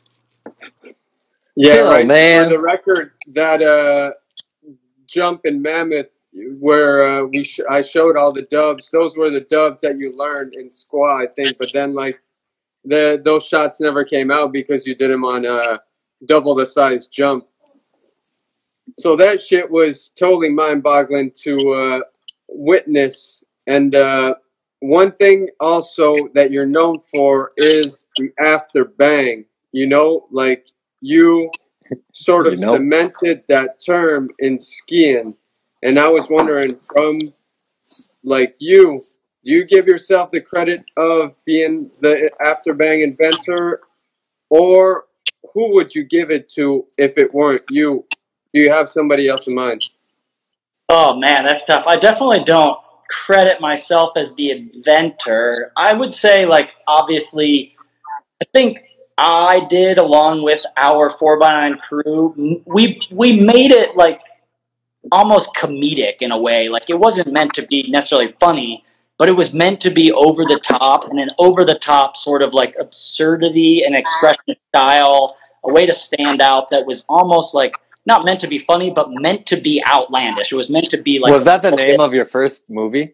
Yeah, Phil, right. man. For the record, that uh, jump in Mammoth where uh, we sh- I showed all the dubs, those were the dubs that you learned in squaw, I think. But then, like, the those shots never came out because you did them on uh, double the size jump. So that shit was totally mind-boggling to uh, witness. And uh, one thing also that you're known for is the after bang. You know, like you sort of You know? cemented that term in skiing. And I was wondering from like you, do you give yourself the credit of being the after bang inventor, or who would you give it to if it weren't you? Do you have somebody else in mind? Oh man, that's tough. I definitely don't credit myself as the inventor. I would say, like, obviously, I think I did, along with our four by nine crew. We we made it like almost comedic in a way. Like, it wasn't meant to be necessarily funny, but it was meant to be over the top, and an over the top sort of like absurdity and expression style, a way to stand out that was almost like not meant to be funny, but meant to be outlandish. It was meant to be like. Was that the name of your first movie?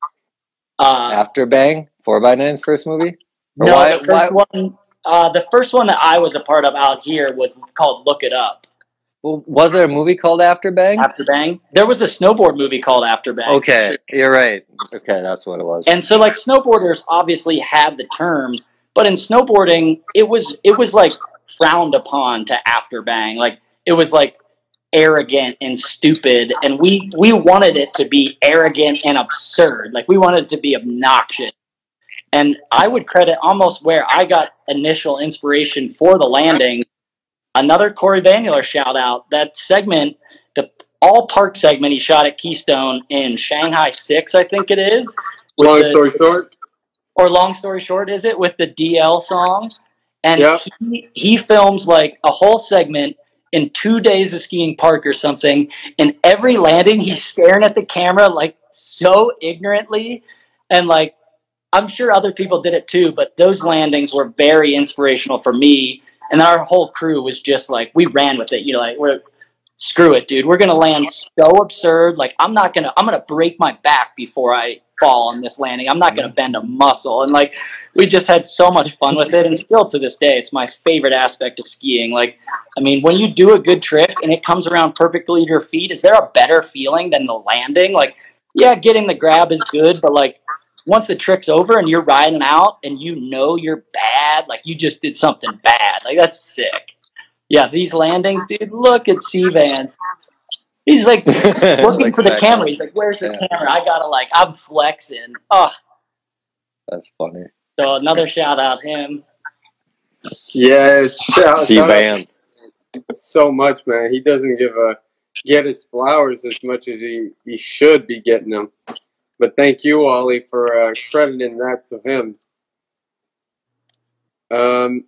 Uh, After Bang, four by nine's first movie? Or no, why- the first why- one. Uh, the first one that I was a part of out here was called Look It Up. Well, was there a movie called After Bang? After Bang. There was a snowboard movie called After Bang. Okay, you're right. Okay, that's what it was. And so, like, snowboarders obviously had the term, but in snowboarding, it was it was like frowned upon to after bang. Like, it was like arrogant and stupid, and we we wanted it to be arrogant and absurd. Like, we wanted it to be obnoxious. And I would credit almost where I got initial inspiration for the landing. Another Corey Vanuler shout out. That segment, the all park segment he shot at Keystone in Shanghai six, I think it is. with Long the- story short, Or long story short, is it, with the D L song? And Yep. he, he films like a whole segment in two days of skiing park or something. And every landing, he's staring at the camera like so ignorantly. And like, I'm sure other people did it too, but those landings were very inspirational for me. And our whole crew was just like, we ran with it. You know, like, we're, screw it, dude. We're going to land so absurd. Like, I'm not going to, I'm going to break my back before I fall on this landing. I'm not going to bend a muscle. And like, we just had so much fun with it. And still to this day, it's my favorite aspect of skiing. Like, I mean, when you do a good trick and it comes around perfectly to your feet, is there a better feeling than the landing? Like, yeah, getting the grab is good, but like, once the trick's over and you're riding out and you know you're bad, like you just did something bad. Like, that's sick. Yeah, these landings, dude, look at C-Vans. He's like looking Like for the that camera. guy. He's like, where's the Yeah. camera? I gotta like, I'm flexing. Oh, That's funny. so another shout out him. yeah, shout C out Van. so much, man. He doesn't give a get his flowers as much as he, he should be getting them. But thank you, Ollie, for uh, crediting that to him. Um,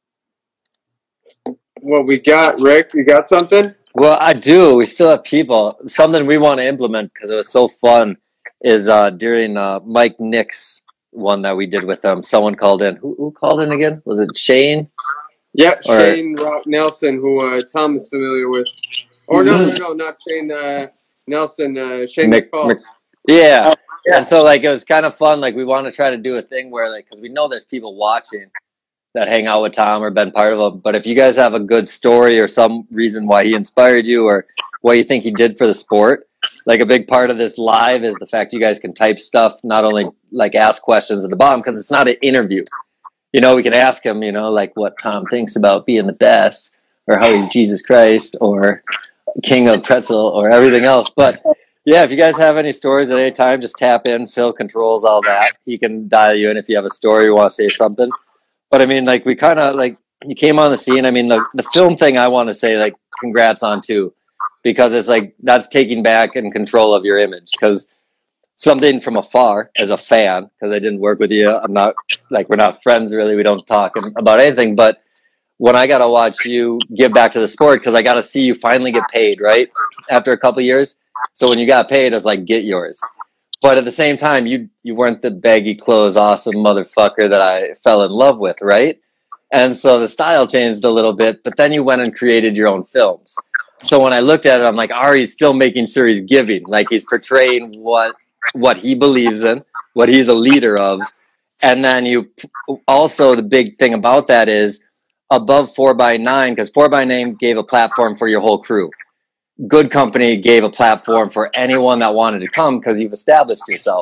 what we got, Rick? You got something? Well, I do. We still have people. Something we want to implement because it was so fun is uh, during uh, Mike Nick's one that we did with them. Someone called in. Who, who called in again? Was it Shane? Yeah, Or- Shane Rock Nelson, who uh, Tom is familiar with. Or no, no, no, not Shane uh, Nelson. Uh, Shane Mc- McFalls. Mc- Yeah. Oh, yeah. And so, like, it was kind of fun. Like, we want to try to do a thing where, like, because we know there's people watching that hang out with Tom or been part of him. But if you guys have a good story or some reason why he inspired you or what you think he did for the sport, like, a big part of this live is the fact you guys can type stuff, not only, like, ask questions at the bottom, because it's not an interview. You know, we can ask him, you know, like, what Tom thinks about being the best or how he's Jesus Christ or King of Pretzel or everything else. But yeah, if you guys have any stories at any time, just tap in. Phil controls all that. He can dial you in if you have a story or want to say something. But I mean, like, we kind of, like, you came on the scene. I mean, the, the film thing I want to say, like, congrats on too, because it's like, that's taking back and control of your image. Because something from afar as a fan, because I didn't work with you, I'm not, like, we're not friends really. We don't talk about anything. But when I got to watch you give back to the sport, because I got to see you finally get paid, right? After a couple of years. So when you got paid, I was like, get yours. But at the same time, you you weren't the baggy clothes, awesome motherfucker that I fell in love with, right? And so the style changed a little bit, but then you went and created your own films. So when I looked at it, I'm like, Ari's still making sure he's giving. Like, he's portraying what what he believes in, what he's a leader of. And then you also, the big thing about that is above four by nine, because four by nine gave a platform for your whole crew. Good Company gave a platform for anyone that wanted to come because you've established yourself.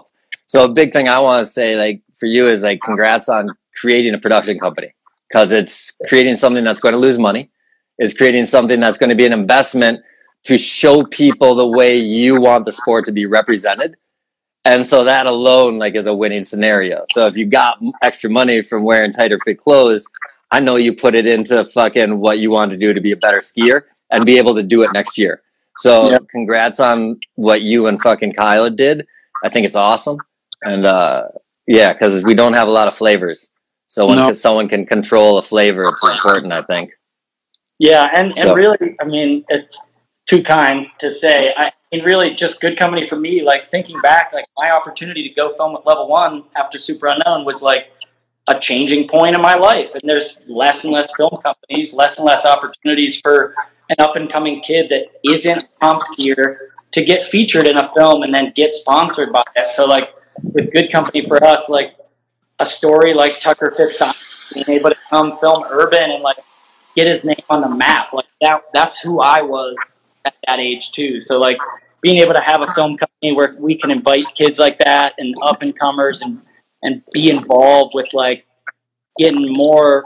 So a big thing I want to say, like for you, is like congrats on creating a production company, because it's creating something that's going to lose money, is creating something that's going to be an investment to show people the way you want the sport to be represented. And so that alone, like, is a winning scenario. So if you got extra money from wearing tighter fit clothes, I know you put it into fucking what you want to do to be a better skier and be able to do it next year. So yep. Congrats on what you and fucking Kyla did. I think it's awesome. And uh, yeah, because we don't have a lot of flavors. So when no. someone can control a flavor, it's important, I think. Yeah, and, so. and really, I mean, it's too kind to say. I mean, really, just good company for me. Like, thinking back, like, my opportunity to go film with Level One after Super Unknown was, like, a changing point in my life. And there's less and less film companies, less and less opportunities for an up-and-coming kid that isn't pumped here to get featured in a film and then get sponsored by it. So, like, with good company for us, like, a story like Tucker Fitzsimmons being able to come film urban and, like, get his name on the map, like, that that's who I was at that age, too. So, like, being able to have a film company where we can invite kids like that and up-and-comers and, and be involved with, like, getting more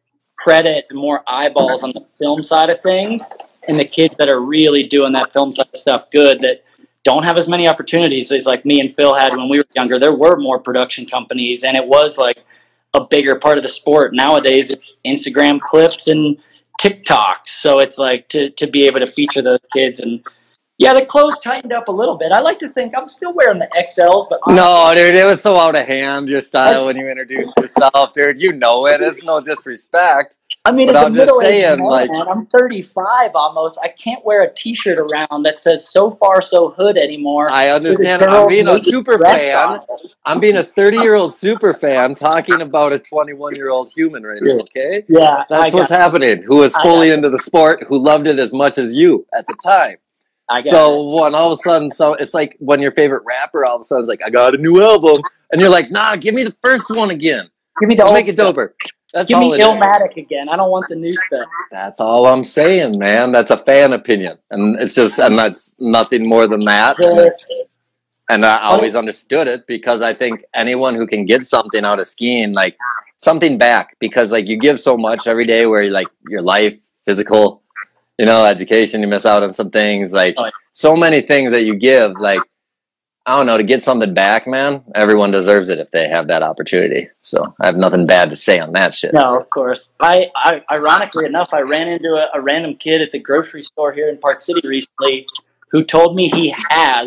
credit and more eyeballs on the film side of things, and the kids that are really doing that film side of stuff good that don't have as many opportunities as, like, me and Phil had when we were younger. There were more production companies, and it was, like, a bigger part of the sport. Nowadays, it's Instagram clips and TikToks. So it's like to, to be able to feature those kids. And yeah, the clothes tightened up a little bit. I like to think I'm still wearing the X Ls, but honestly, no, dude, it was so out of hand, your style, when you introduced yourself, dude. You know it. It's no disrespect. I mean, but it's I'm a just saying, man, like, man. I'm thirty-five almost. I can't wear a T-shirt around that says "So Far So Hood" anymore. I understand. I'm being a super fan. I'm being a thirty-year-old super fan talking about a twenty-one-year-old human right now. Okay, yeah, that's what's happening. Who was fully into the sport, who loved it as much as you at the time. I so it. when all of a sudden, so it's like when your favorite rapper all of a sudden is like, "I got a new album," and you're like, "Nah, give me the first one again. Give me the old make it stuff. doper." That's Give all me Illmatic again. I don't want the new stuff. That's all I'm saying, man. That's a fan opinion. And it's just, and that's nothing more than that. And, and I always understood it because I think anyone who can get something out of skiing, like something back, because like you give so much every day where like your life, physical, you know, education, you miss out on some things, like oh, yeah. so many things that you give, like, I don't know, to get something back, man, everyone deserves it if they have that opportunity. So I have nothing bad to say on that shit. No, of course. I, I ironically enough, I ran into a, a random kid at the grocery store here in Park City recently who told me he has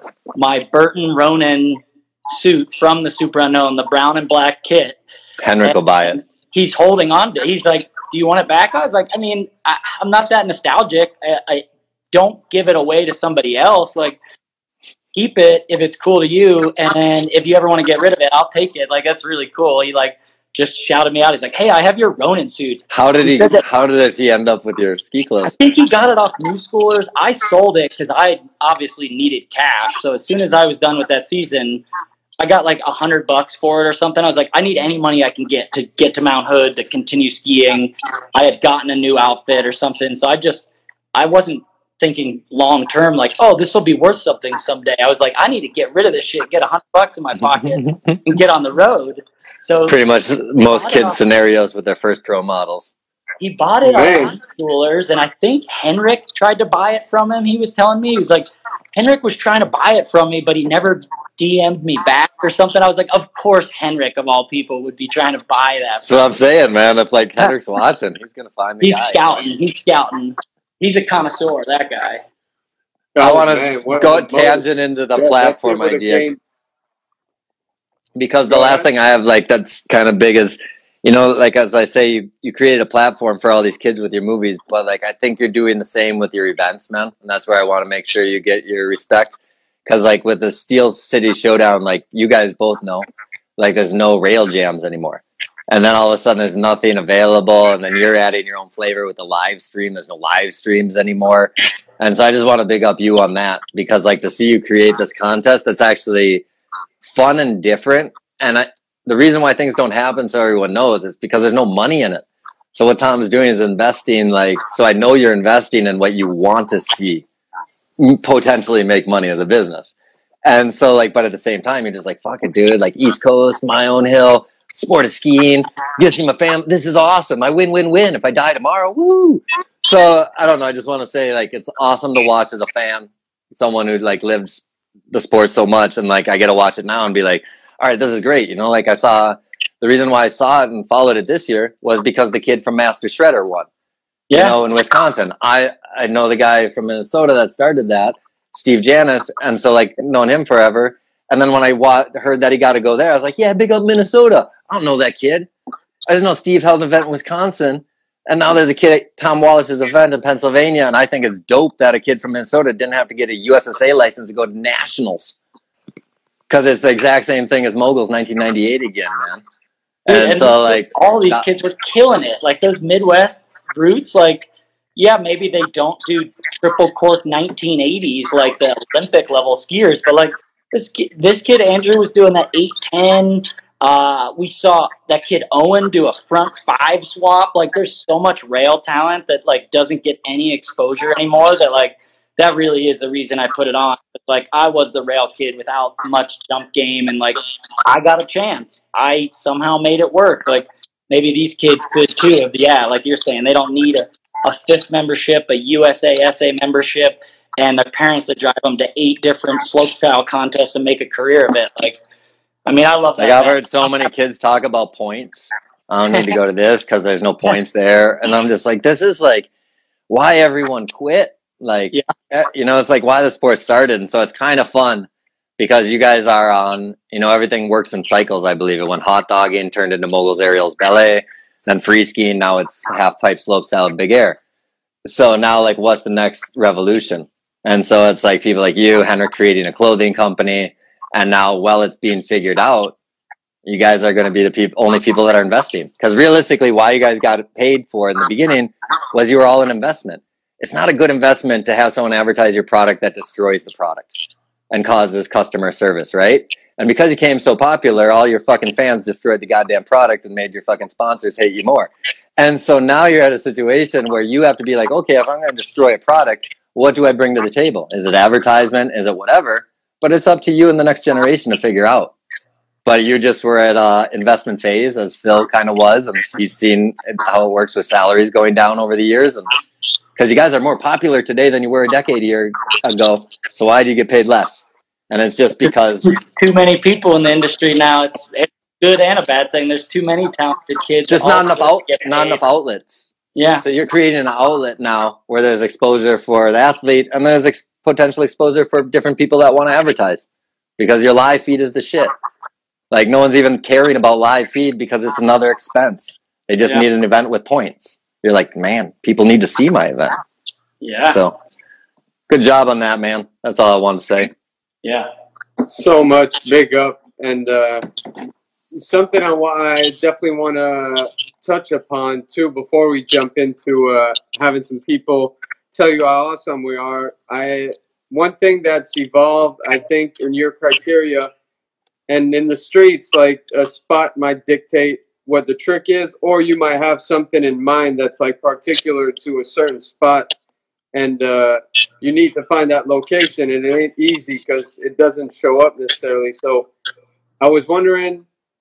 my Burton Ronan suit from the Super Unknown, the brown and black kit. Henrik will buy it. He's holding on to it. He's like, do you want it back? I was like, I mean, I, I'm not that nostalgic. I, I don't give it away to somebody else. Like, keep it if it's cool to you, and if you ever want to get rid of it, I'll take it. Like, that's really cool. He like just shouted me out. He's like, "Hey, I have your Ronin suit." How did he? he how did he end up with your ski clothes? I think he got it off New Schoolers. I sold it because I obviously needed cash. So as soon as I was done with that season, I got like a hundred bucks for it or something. I was like, I need any money I can get to get to Mount Hood to continue skiing. I had gotten a new outfit or something, so I just I wasn't thinking long term, like, oh, this will be worth something someday. I was like, I need to get rid of this shit, get a hundred bucks in my pocket, and get on the road. So pretty much most kids' scenarios with their first pro models. He bought it on schoolers, and I think Henrik tried to buy it from him. He was telling me, he was like, Henrik was trying to buy it from me, but he never D M'd me back or something. I was like, of course Henrik, of all people, would be trying to buy that. That's what I'm saying, man. If like Henrik's watching, he's gonna find the he's guy. scouting. He's scouting. He's a connoisseur, that guy. I want to go tangent into the yeah, platform idea. Game. Because the last thing I have, like, that's kind of big is, you know, like, as I say, you, you created a platform for all these kids with your movies, but, like, I think you're doing the same with your events, man. And that's where I want to make sure you get your respect. Because, like, with the Steel City Showdown, like, you guys both know, like, there's no rail jams anymore. And then all of a sudden there's nothing available, and then you're adding your own flavor with the live stream. There's no live streams anymore. And so I just want to big up you on that, because like to see you create this contest that's actually fun and different. And I, the reason why things don't happen so everyone knows is because there's no money in it. So what Tom's doing is investing, like, so I know you're investing in what you want to see potentially make money as a business. And so like, but at the same time, you're just like, fuck it, dude. Like East Coast, my own hill, sport of skiing, get to see my fam. This is awesome. I win, win, win. If I die tomorrow, woo. So I don't know. I just want to say like, it's awesome to watch as a fan, someone who like lives the sport so much. And like, I get to watch it now and be like, all right, this is great. You know, like I saw, the reason why I saw it and followed it this year was because the kid from Master Shredder won. Yeah. You know, in Wisconsin. I, I know the guy from Minnesota that started that, Steve Janis. And so like known him forever. And then when I wa- heard that he got to go there, I was like, yeah, big up Minnesota. I don't know that kid. I just know Steve held an event in Wisconsin. And now there's a kid at Tom Wallace's event in Pennsylvania. And I think it's dope that a kid from Minnesota didn't have to get a U S S A license to go to nationals. Because it's the exact same thing as Moguls nineteen ninety-eight again, man. And, and so like all these kids were killing it. Like those Midwest brutes, like, yeah, maybe they don't do triple cork nineteen eighties like the Olympic level skiers, but like this kid, this kid Andrew was doing that eight ten. Uh, we saw that kid Owen do a front five swap. Like there's so much rail talent that like doesn't get any exposure anymore. That like that really is the reason I put it on. Like I was the rail kid without much jump game, and like I got a chance. I somehow made it work. Like maybe these kids could too. Yeah, like you're saying, they don't need a, a F I S membership, a U S A S A membership, and their parents that drive them to eight different slopestyle contests and make a career of it. Like, I mean, I love that. Like I've heard so many kids talk about points. I don't need to go to this because there's no points there, and I'm just like, this is like why everyone quit. Like, yeah. You know, it's like why the sport started. And so it's kind of fun because you guys are on, you know, everything works in cycles, I believe. It went hot dogging, turned into Moguls Aerials Ballet, then free skiing. Now it's half pipe slopestyle and big air. So now, like, what's the next revolution? And so it's like people like you, Henrik, creating a clothing company. And now, while it's being figured out, you guys are going to be the peop- only people that are investing. Because realistically, why you guys got paid for in the beginning was you were all an investment. It's not a good investment to have someone advertise your product that destroys the product and causes customer service, right? And because you became so popular, all your fucking fans destroyed the goddamn product and made your fucking sponsors hate you more. And so now you're at a situation where you have to be like, okay, if I'm going to destroy a product, what do I bring to the table? Is it advertisement? Is it whatever? But it's up to you and the next generation to figure out. But you just were at uh investment phase, as Phil kind of was, and he's seen how it works with salaries going down over the years. And because you guys are more popular today than you were a decade year ago. So why do you get paid less? And it's just because too many people in the industry now. It's, it's good and a bad thing. There's too many talented kids. Just not enough out, not enough outlets. Yeah. So you're creating an outlet now where there's exposure for the athlete and there's ex- potential exposure for different people that want to advertise because your live feed is the shit. Like no one's even caring about live feed because it's another expense. They just yeah. need an event with points. You're like, man, people need to see my event. Yeah. So good job on that, man. That's all I want to say. Yeah. So much. Big up. And uh, something I, I definitely want to touch upon, too, before we jump into uh, having some people tell you how awesome we are. I One thing that's evolved, I think, in your criteria and in the streets, like a spot might dictate what the trick is, or you might have something in mind that's like particular to a certain spot, and uh, you need to find that location, and it ain't easy because it doesn't show up necessarily. So I was wondering,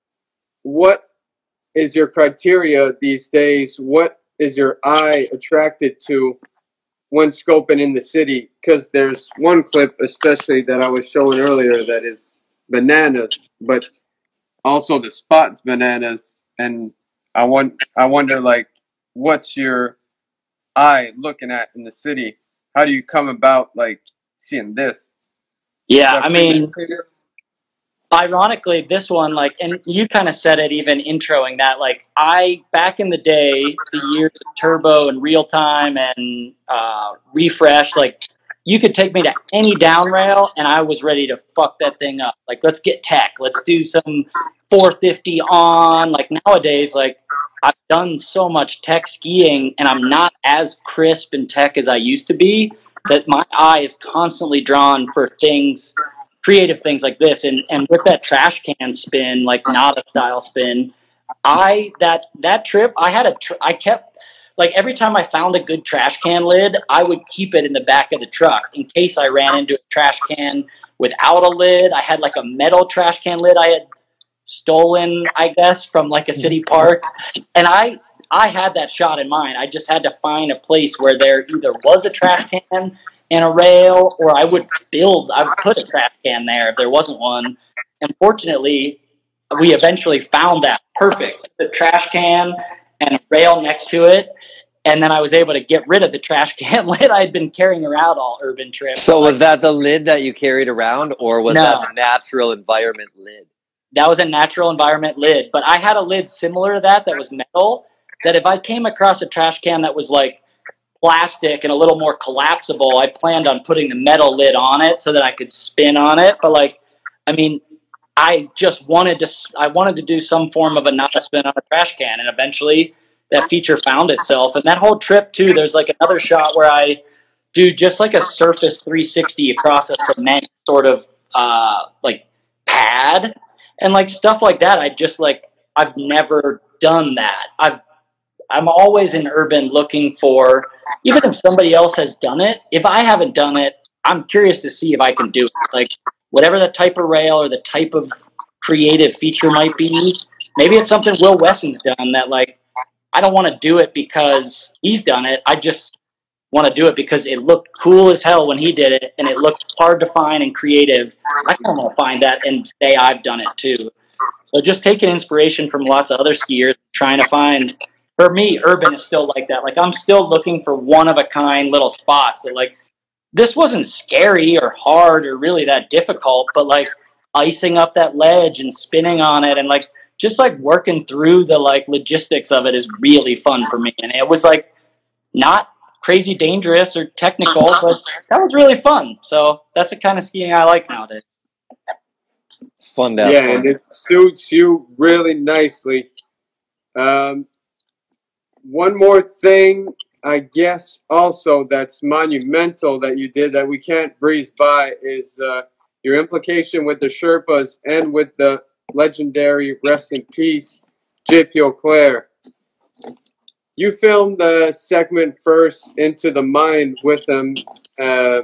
what is your criteria these days? What is your eye attracted to when scoping in the city? Because there's one clip especially that I was showing earlier that is bananas, but also the spot's bananas. And I want, I wonder, like, what's your eye looking at in the city? How do you come about, like, seeing this? Yeah, I mean, ironically, this one, like, and you kind of said it even introing that, like, I, back in the day, the years of Turbo and Real Time and uh, Refresh, like, you could take me to any down rail and I was ready to fuck that thing up. Like, let's get tech. Let's do some four fifty on. Like, nowadays, like, I've done so much tech skiing and I'm not as crisp in tech as I used to be that my eye is constantly drawn for things, creative things like this. And, and with that trash can spin, like Nada style spin, I, that, that trip, I had a, tr- I kept, like every time I found a good trash can lid, I would keep it in the back of the truck in case I ran into a trash can without a lid. I had like a metal trash can lid I had stolen, I guess, from like a city park. And I I had that shot in mind. I just had to find a place where there either was a trash can and a rail, or I would build, I would put a trash can there if there wasn't one. And fortunately, we eventually found that perfect. The trash can and a rail next to it. And then I was able to get rid of the trash can lid I had been carrying around all urban trips. So like, was that the lid that you carried around, or was No. that the natural environment lid? That was a natural environment lid. But I had a lid similar to that that was metal, that if I came across a trash can that was like plastic and a little more collapsible, I planned on putting the metal lid on it so that I could spin on it. But like, I mean, I just wanted to, I wanted to do some form of a not a spin on a trash can, and eventually that feature found itself. And that whole trip too, there's like another shot where I do just like a surface three sixty across a cement sort of uh, like pad and like stuff like that. I just like, I've never done that. I've, I'm always in urban looking for, even if somebody else has done it, if I haven't done it, I'm curious to see if I can do it. Like whatever the type of rail or the type of creative feature might be, maybe it's something Will Wesson's done that like, I don't want to do it because he's done it. I just want to do it because it looked cool as hell when he did it, and it looked hard to find and creative. I kind of want to find that and say I've done it too. So just taking inspiration from lots of other skiers, trying to find, for me, urban is still like that. Like I'm still looking for one-of-a-kind little spots that like, this wasn't scary or hard or really that difficult, but like icing up that ledge and spinning on it and like, just like working through the like logistics of it is really fun for me. And it was like not crazy dangerous or technical, but that was really fun. So that's the kind of skiing I like nowadays. It's fun to have Yeah, fun. and it suits you really nicely. Um, one more thing, I guess, also that's monumental that you did that we can't breeze by is uh, your implication with the Sherpas and with the legendary, rest in peace, J P Auclair. You filmed the segment first, Into the Mind, with him um,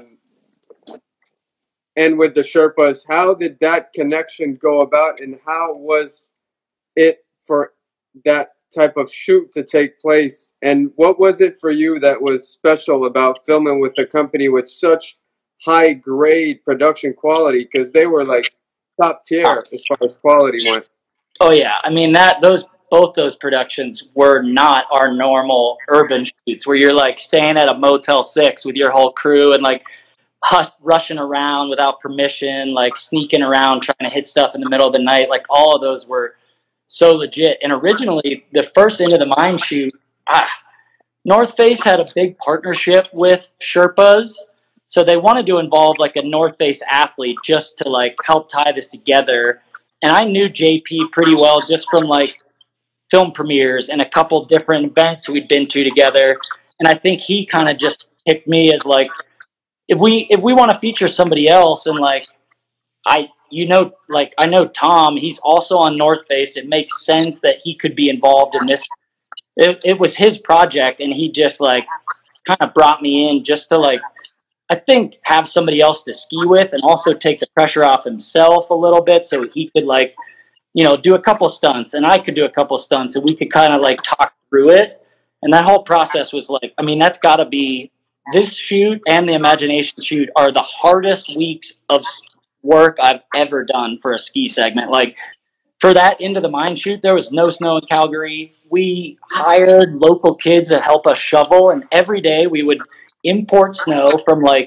and with the Sherpas. How did that connection go about, and how was it for that type of shoot to take place? And what was it for you that was special about filming with a company with such high grade production quality? Because they were like top tier as far as quality went. Oh yeah, I mean that those both those productions were not our normal urban shoots where you're like staying at a Motel six with your whole crew and like hush, rushing around without permission, like sneaking around trying to hit stuff in the middle of the night. Like all of those were so legit. And originally, the first Into the Mind shoot, ah, North Face had a big partnership with Sherpas. So they wanted to involve like a North Face athlete just to like help tie this together. And I knew J P pretty well just from like film premieres and a couple different events we'd been to together. And I think he kind of just picked me as like, if we if we want to feature somebody else, and like I you know like I know Tom, he's also on North Face. It makes sense that he could be involved in this. It, it was his project, and he just like kind of brought me in just to like, I think, have somebody else to ski with and also take the pressure off himself a little bit so he could like, you know, do a couple stunts and I could do a couple stunts and we could kind of like talk through it. And that whole process was like, I mean, that's got to be, this shoot and the Imagination shoot are the hardest weeks of work I've ever done for a ski segment. Like for that Into the Mind shoot, there was no snow in Calgary. We hired local kids to help us shovel, and every day we would import snow from like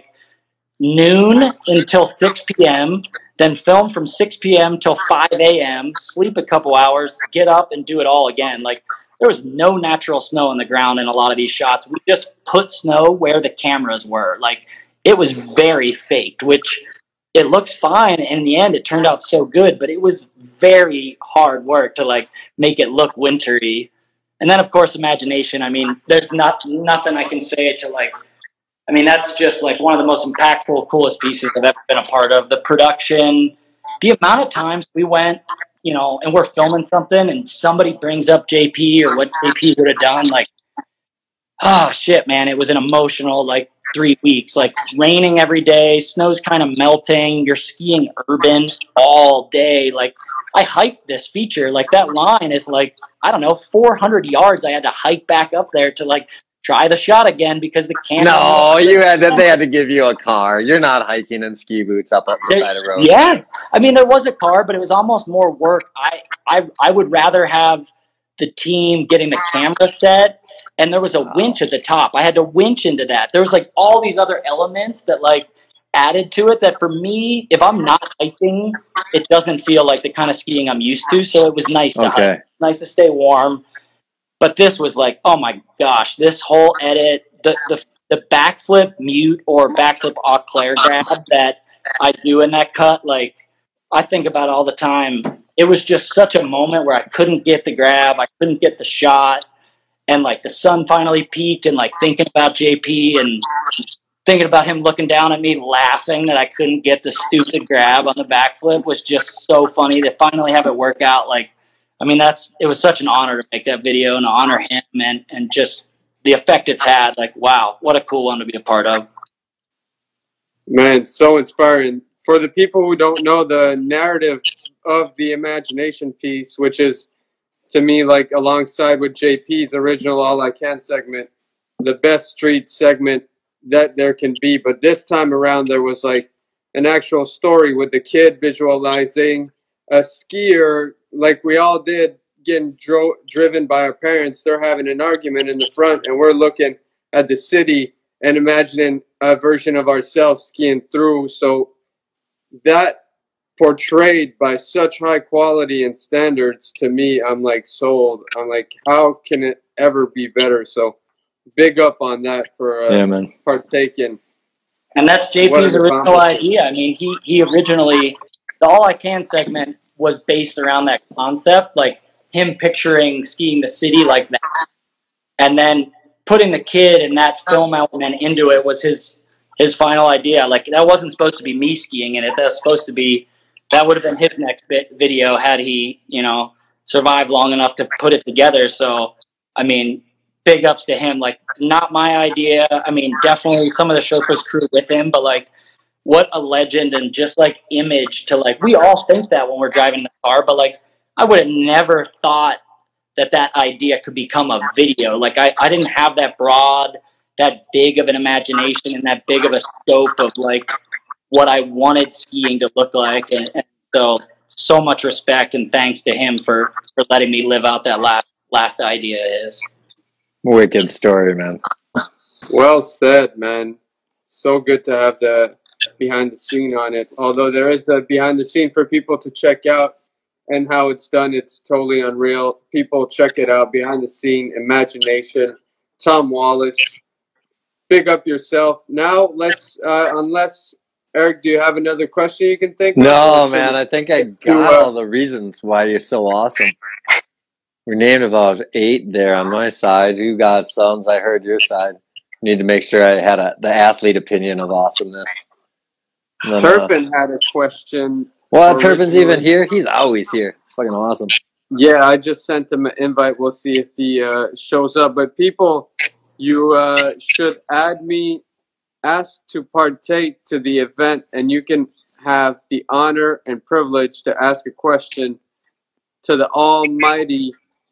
noon until six p.m., then film from six p.m. till five a.m., sleep a couple hours, get up and do it all again. Like there was no natural snow on the ground in a lot of these shots. We just put snow where the cameras were. Like it was very faked, which it looks fine. And in the end, it turned out so good, but it was very hard work to like make it look wintry. And then of course, Imagination. I mean, there's not nothing I can say to like, I mean, that's just like one of the most impactful, coolest pieces I've ever been a part of. The production, the amount of times we went, you know, and we're filming something and somebody brings up J P or what J P would have done. Like, oh shit, man, it was an emotional like three weeks, like raining every day, snow's kind of melting, you're skiing urban all day. Like I hiked this feature, like that line is like, I don't know, four hundred yards. I had to hike back up there to like try the shot again because the canyon. No, you had to, they had to give you a car. You're not hiking in ski boots up up the side of the road. Yeah, I mean there was a car, but it was almost more work. I I I would rather have the team getting the camera set, and there was a winch at the top. I had to winch into that. There was like all these other elements that like added to it that for me, if I'm not hiking, it doesn't feel like the kind of skiing I'm used to. So it was nice to Okay. hike, nice to stay warm. But this was like, oh my gosh, this whole edit, the the the backflip mute or backflip au clair grab that I do in that cut, like I think about it all the time. It was just such a moment where I couldn't get the grab, I couldn't get the shot, and like the sun finally peaked, and like thinking about J P and thinking about him looking down at me laughing that I couldn't get the stupid grab on the backflip was just so funny to finally have it work out. Like, I mean, that's, it was such an honor to make that video and to honor him and, and just the effect it's had. Like, wow, what a cool one to be a part of. Man, so inspiring. For the people who don't know the narrative of the imagination piece, which is to me like alongside with J P's original All I Can segment, the best street segment that there can be. But this time around there was like an actual story with the kid visualizing a skier like we all did getting dro- driven by our parents. They're having an argument in the front and we're looking at the city and imagining a version of ourselves skiing through. So that portrayed by such high quality and standards, to me, I'm like sold. I'm like, how can it ever be better? So big up on that for uh, Yeah, man. partaking. And that's J What P's an original accomplishment. idea. I mean, he, he originally, the All I Can segment was based around that concept, like him picturing skiing the city like that. And then putting the kid and that film element into it was his his final idea. Like, that wasn't supposed to be me skiing in it. That was supposed to be, that would have been his next bit video had he, you know, survived long enough to put it together. So, I mean, big ups to him. Like, not my idea. I mean, definitely some of the Sherpa's crew with him, but like, what a legend and just like image to like, we all think that when we're driving the car, but like, I would have never thought that that idea could become a video. Like, I, I didn't have that broad, that big of an imagination and that big of a scope of like what I wanted skiing to look like. And, and so, so much respect and thanks to him for, for letting me live out that last, last idea is. Wicked story, man. Well said, man. So good to have the behind the scene on it. Although there is a behind the scene for people to check out and how it's done. It's totally unreal. People check it out. Behind the scene, imagination. Tom Wallace. Big up yourself. Now let's, uh, unless Eric, do you have another question you can think of? No, man, I think I got to, uh, all the reasons why you're so awesome. We named about eight there on my side. You got some. I heard your side. Need to make sure I had a, the athlete opinion of awesomeness. And then, Turpin uh, had a question. well, Turpin's originally. even here. He's always here. It's fucking awesome. Yeah, I just sent him an invite. We'll see if he uh, shows up. But people, you uh, should add me, ask to partake to the event, and you can have the honor and privilege to ask a question to the Almighty.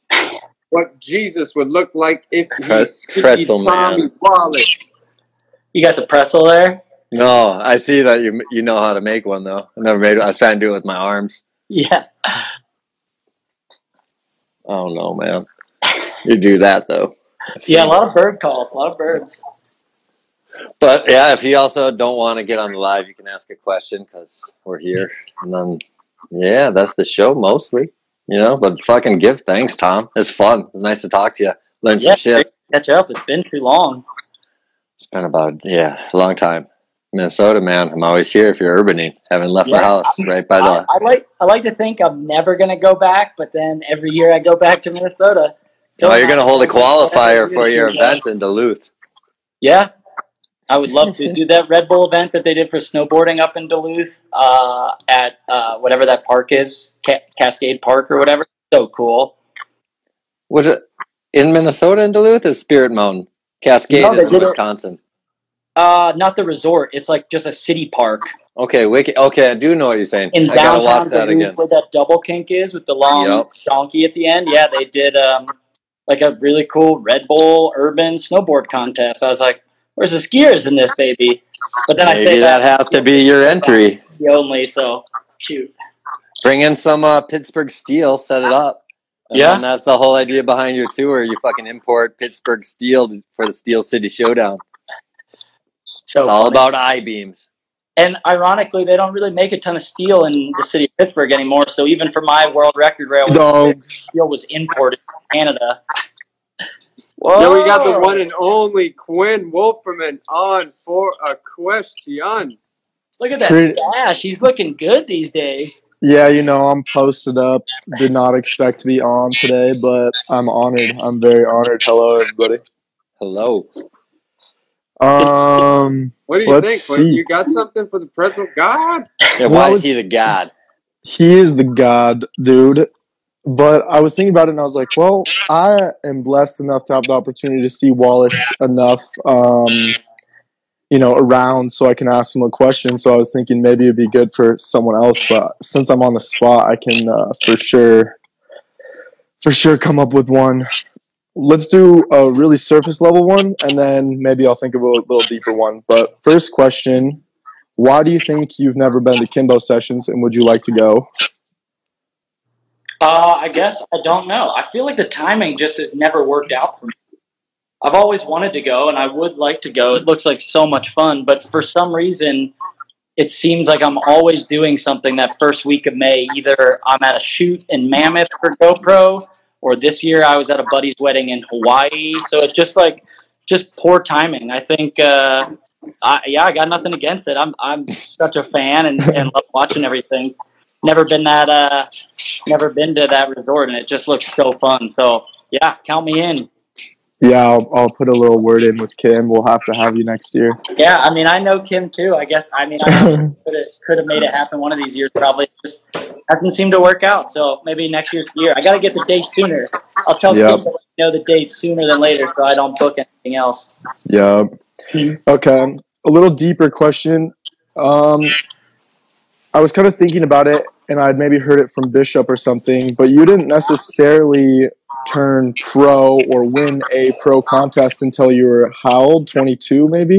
What Jesus would look like if Pres- he pretzel skied Tommy man. Wallace. You got the pretzel there? No, I see that you you know how to make one though. I never made it. I was trying to do it with my arms. Yeah. Oh no, man. You do that though. I see. Yeah, a lot of bird calls, a lot of birds. But yeah, if you also don't want to get on the live, you can ask a question because we're here. And then, yeah, that's the show mostly, you know. But fucking give thanks, Tom. It's fun. It's nice to talk to you. Learn Yeah, some shit. catch up. It's been too long. It's been about yeah, a long time. Minnesota, man. I'm always here if you're urbaning. Haven't left my Yeah. house right by I, the. I like I like to think I'm never gonna go back, but then every year I go back to Minnesota. Oh, you're gonna hold a qualifier Yeah. for your event in Duluth. Yeah, I would love to do that Red Bull event that they did for snowboarding up in Duluth uh, at uh, whatever that park is, Ca- Cascade Park or whatever. So cool. Was it in Minnesota in Duluth? Is Spirit Mountain? Cascade No, they is in did it- Wisconsin. Uh, not the resort. It's like just a city park Okay, wicked. Okay, I do know what you're saying. in I gotta watch downtown that Duluth again. where that double kink is with the long Yep. donkey at the end. Yeah, they did um like a really cool Red Bull urban snowboard contest. I was like, "Where's the skiers in this baby?" But then I Maybe say that that has to be your entry. the only. So shoot. Bring in some uh, Pittsburgh steel, set it up. And Yeah. then that's the whole idea behind your tour. You fucking import Pittsburgh steel for the Steel City Showdown. So It's all funny. about I-beams. And ironically, they don't really make a ton of steel in the city of Pittsburgh anymore. So even for my world record rail, Dog. steel was imported from Canada. Whoa. Then we got the one and only Quinn Wolferman on for a question. Look at that Pretty- stash. He's looking good these days. Yeah, you know, I'm posted up. Did not expect to be on today, but I'm honored. I'm very honored. Hello, everybody. Hello. Um, What do you Let's think, see. Quinn? You got something for the pretzel god? Yeah, Well, why I is was- he the god? he is the god, dude. But I was thinking about it, and I was like, well, I am blessed enough to have the opportunity to see Wallace enough, um, you know, around so I can ask him a question. So I was thinking maybe it'd be good for someone else. But since I'm on the spot, I can uh, for sure, for sure come up with one. Let's do a really surface level one, and then maybe I'll think of a little deeper one. But first question, why do you think you've never been to Kimbo Sessions, and would you like to go? Uh, I guess I don't know. I feel like the timing just has never worked out for me. I've always wanted to go, and I would like to go. It looks like so much fun, but for some reason, it seems like I'm always doing something that first week of May. Either I'm at a shoot in Mammoth for GoPro, or this year I was at a buddy's wedding in Hawaii. So it's just like, just poor timing. I think, uh, I, yeah, I got nothing against it. I'm I'm such a fan and, and love watching everything. Never been that, uh, never been to that resort, and it just looks so fun. So yeah, count me in. Yeah, I'll, I'll put a little word in with Kim. We'll have to have you next year. Yeah, I mean, I know Kim too. I guess, I mean, I could have could have made it happen one of these years. Probably just hasn't seemed to work out. So maybe next year's the year. I got to get the date sooner. I'll tell Yep. people to know the date sooner than later, so I don't book anything else. Yeah. Mhm. Okay. A little deeper question. Um, I was kind of thinking about it, and I'd maybe heard it from Bishop or something, but you didn't necessarily turn pro or win a pro contest until you were how old? twenty-two, maybe?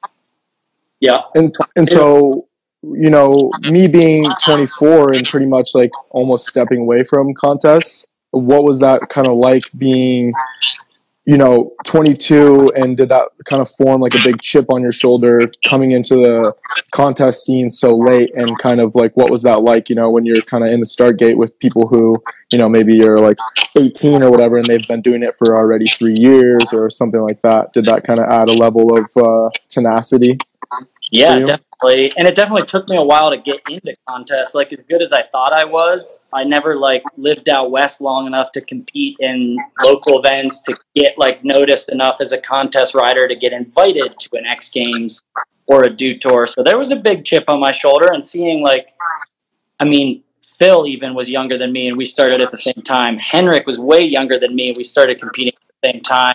Yeah. And and so, you know, me being twenty-four and pretty much like almost stepping away from contests, what was that kind of like being, you know, twenty-two, and did that kind of form like a big chip on your shoulder coming into the contest scene so late, and kind of like what was that like, you know, when you're kind of in the start gate with people who, you know, maybe you're like eighteen or whatever and they've been doing it for already three years or something like that. Did that kind of add a level of uh, tenacity? Yeah, For you? definitely. And it definitely took me a while to get into contests. Like, as good as I thought I was, I never, like, lived out west long enough to compete in local events to get, like, noticed enough as a contest rider to get invited to an X Games or a Dew Tour. So there was a big chip on my shoulder, and seeing, like, I mean, Phil even was younger than me, and we started at the same time. Henrik was way younger than me, and we started competing at the same time.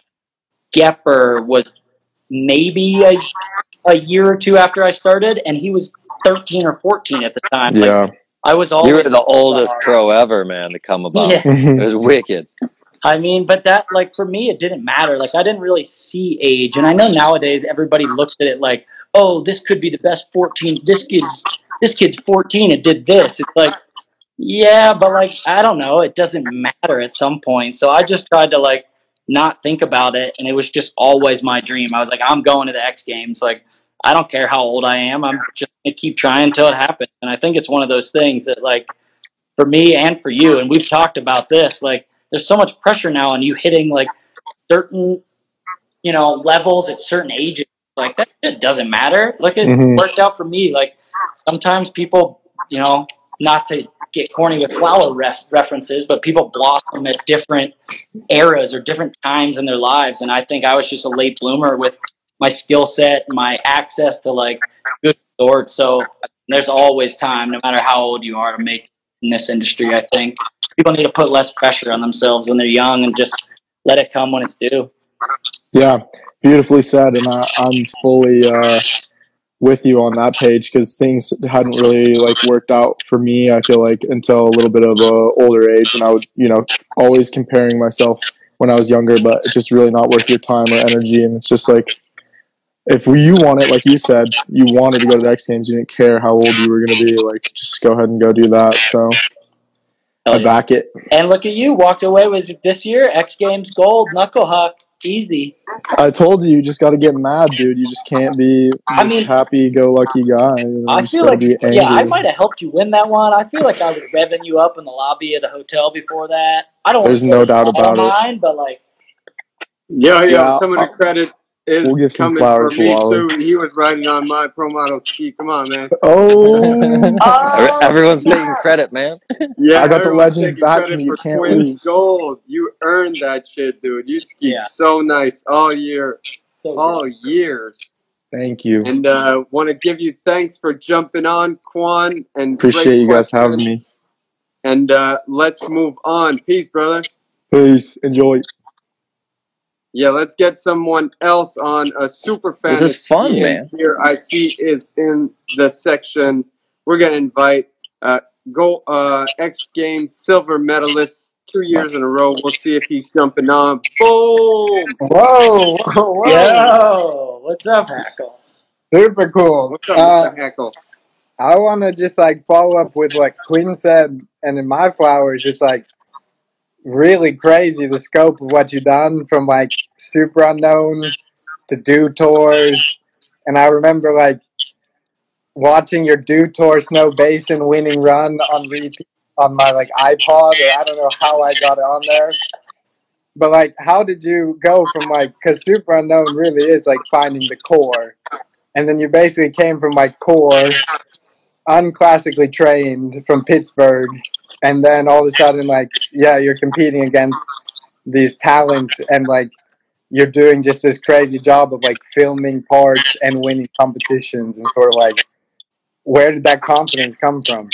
Gepper was maybe a a year or two after I started, and he was thirteen or fourteen at the time. Like, Yeah. I was always You were the oldest pro ever, man, to come about. Yeah, It was wicked. I mean, but that, like, for me, it didn't matter. Like, I didn't really see age, and I know nowadays everybody looks at it like, oh, this could be the best fourteen. This kid's this kid's fourteen and did this. It's like, yeah, but like, I don't know. It doesn't matter at some point. So I just tried to like not think about it, and it was just always my dream. I was like, I'm going to the X Games. Like, I don't care how old I am. I'm just gonna keep trying until it happens. And I think it's one of those things that, like, for me and for you, and we've talked about this, like, there's so much pressure now on you hitting like certain, you know, levels at certain ages. Like, that it doesn't matter. Look, it Mhm. worked out for me. Like, sometimes people, you know, not to get corny with flower ref- references, but people blossom at different eras or different times in their lives. And I think I was just a late bloomer with my skill set, my access to like good resorts. So there's always time, no matter how old you are, to make in this industry. I think people need to put less pressure on themselves when they're young and just let it come when it's due. Yeah, beautifully said, and I, I'm fully uh, with you on that page because things hadn't really like worked out for me. I feel like until a little bit of a older age, and I would, you know, always comparing myself when I was younger, but it's just really not worth your time or energy. And it's just like if you want it, like you said, you wanted to go to the X Games, you didn't care how old you were going to be. Like, just go ahead and go do that. So Hell I yeah. back it. And look at you, walked away with this year X Games gold, knuckle huck, easy. I told you, you just got to get mad, dude. You just can't be this I mean, happy-go-lucky guy. You know? I You just feel got to like, be angry. yeah, I might have helped you win that one. I feel like I was revving you up in the lobby of the hotel before that. I don't There's want to no say doubt all about it. mine, but like, Yo, yo, Yeah, some of the I'll- credit is we'll give some coming flowers for to me Wally. too. He was riding on my pro model ski. Come on, man. Oh, oh, Everyone's yeah. taking credit, man. Yeah, I got the everyone's legends taking backing credit you. for Can't Quinn's lose. gold. You earned that shit, dude. You skied Yeah. so nice all year, So all good. years. Thank you. And uh, want to give you thanks for jumping on, Quan. And Appreciate great you guys question. having me. And uh, let's move on. Peace, brother. Peace. Enjoy. Yeah, let's get someone else on. A super fan. This is of fun, skiing man. Here I see is in the section. We're gonna invite uh, go uh, X Games silver medalist two years in a row. We'll see if he's jumping on. Boom! Whoa, whoa, whoa. Yo, what's up, Hackle? Super cool. What's up, Uh, Mister Heckle? I want to just like follow up with what Quinn said, and in my flowers, it's like really crazy the scope of what you've done from like super unknown to do tours. And I remember like watching your do tour Snow Basin winning run on repeat on my like iPod, or I don't know how I got it on there. But like, how did you go from like, because super unknown really is like finding the core, and then you basically came from like core, unclassically trained from Pittsburgh, and then all of a sudden like, yeah, you're competing against these talents, and like you're doing just this crazy job of like filming parts and winning competitions, and sort of like, where did that confidence come from?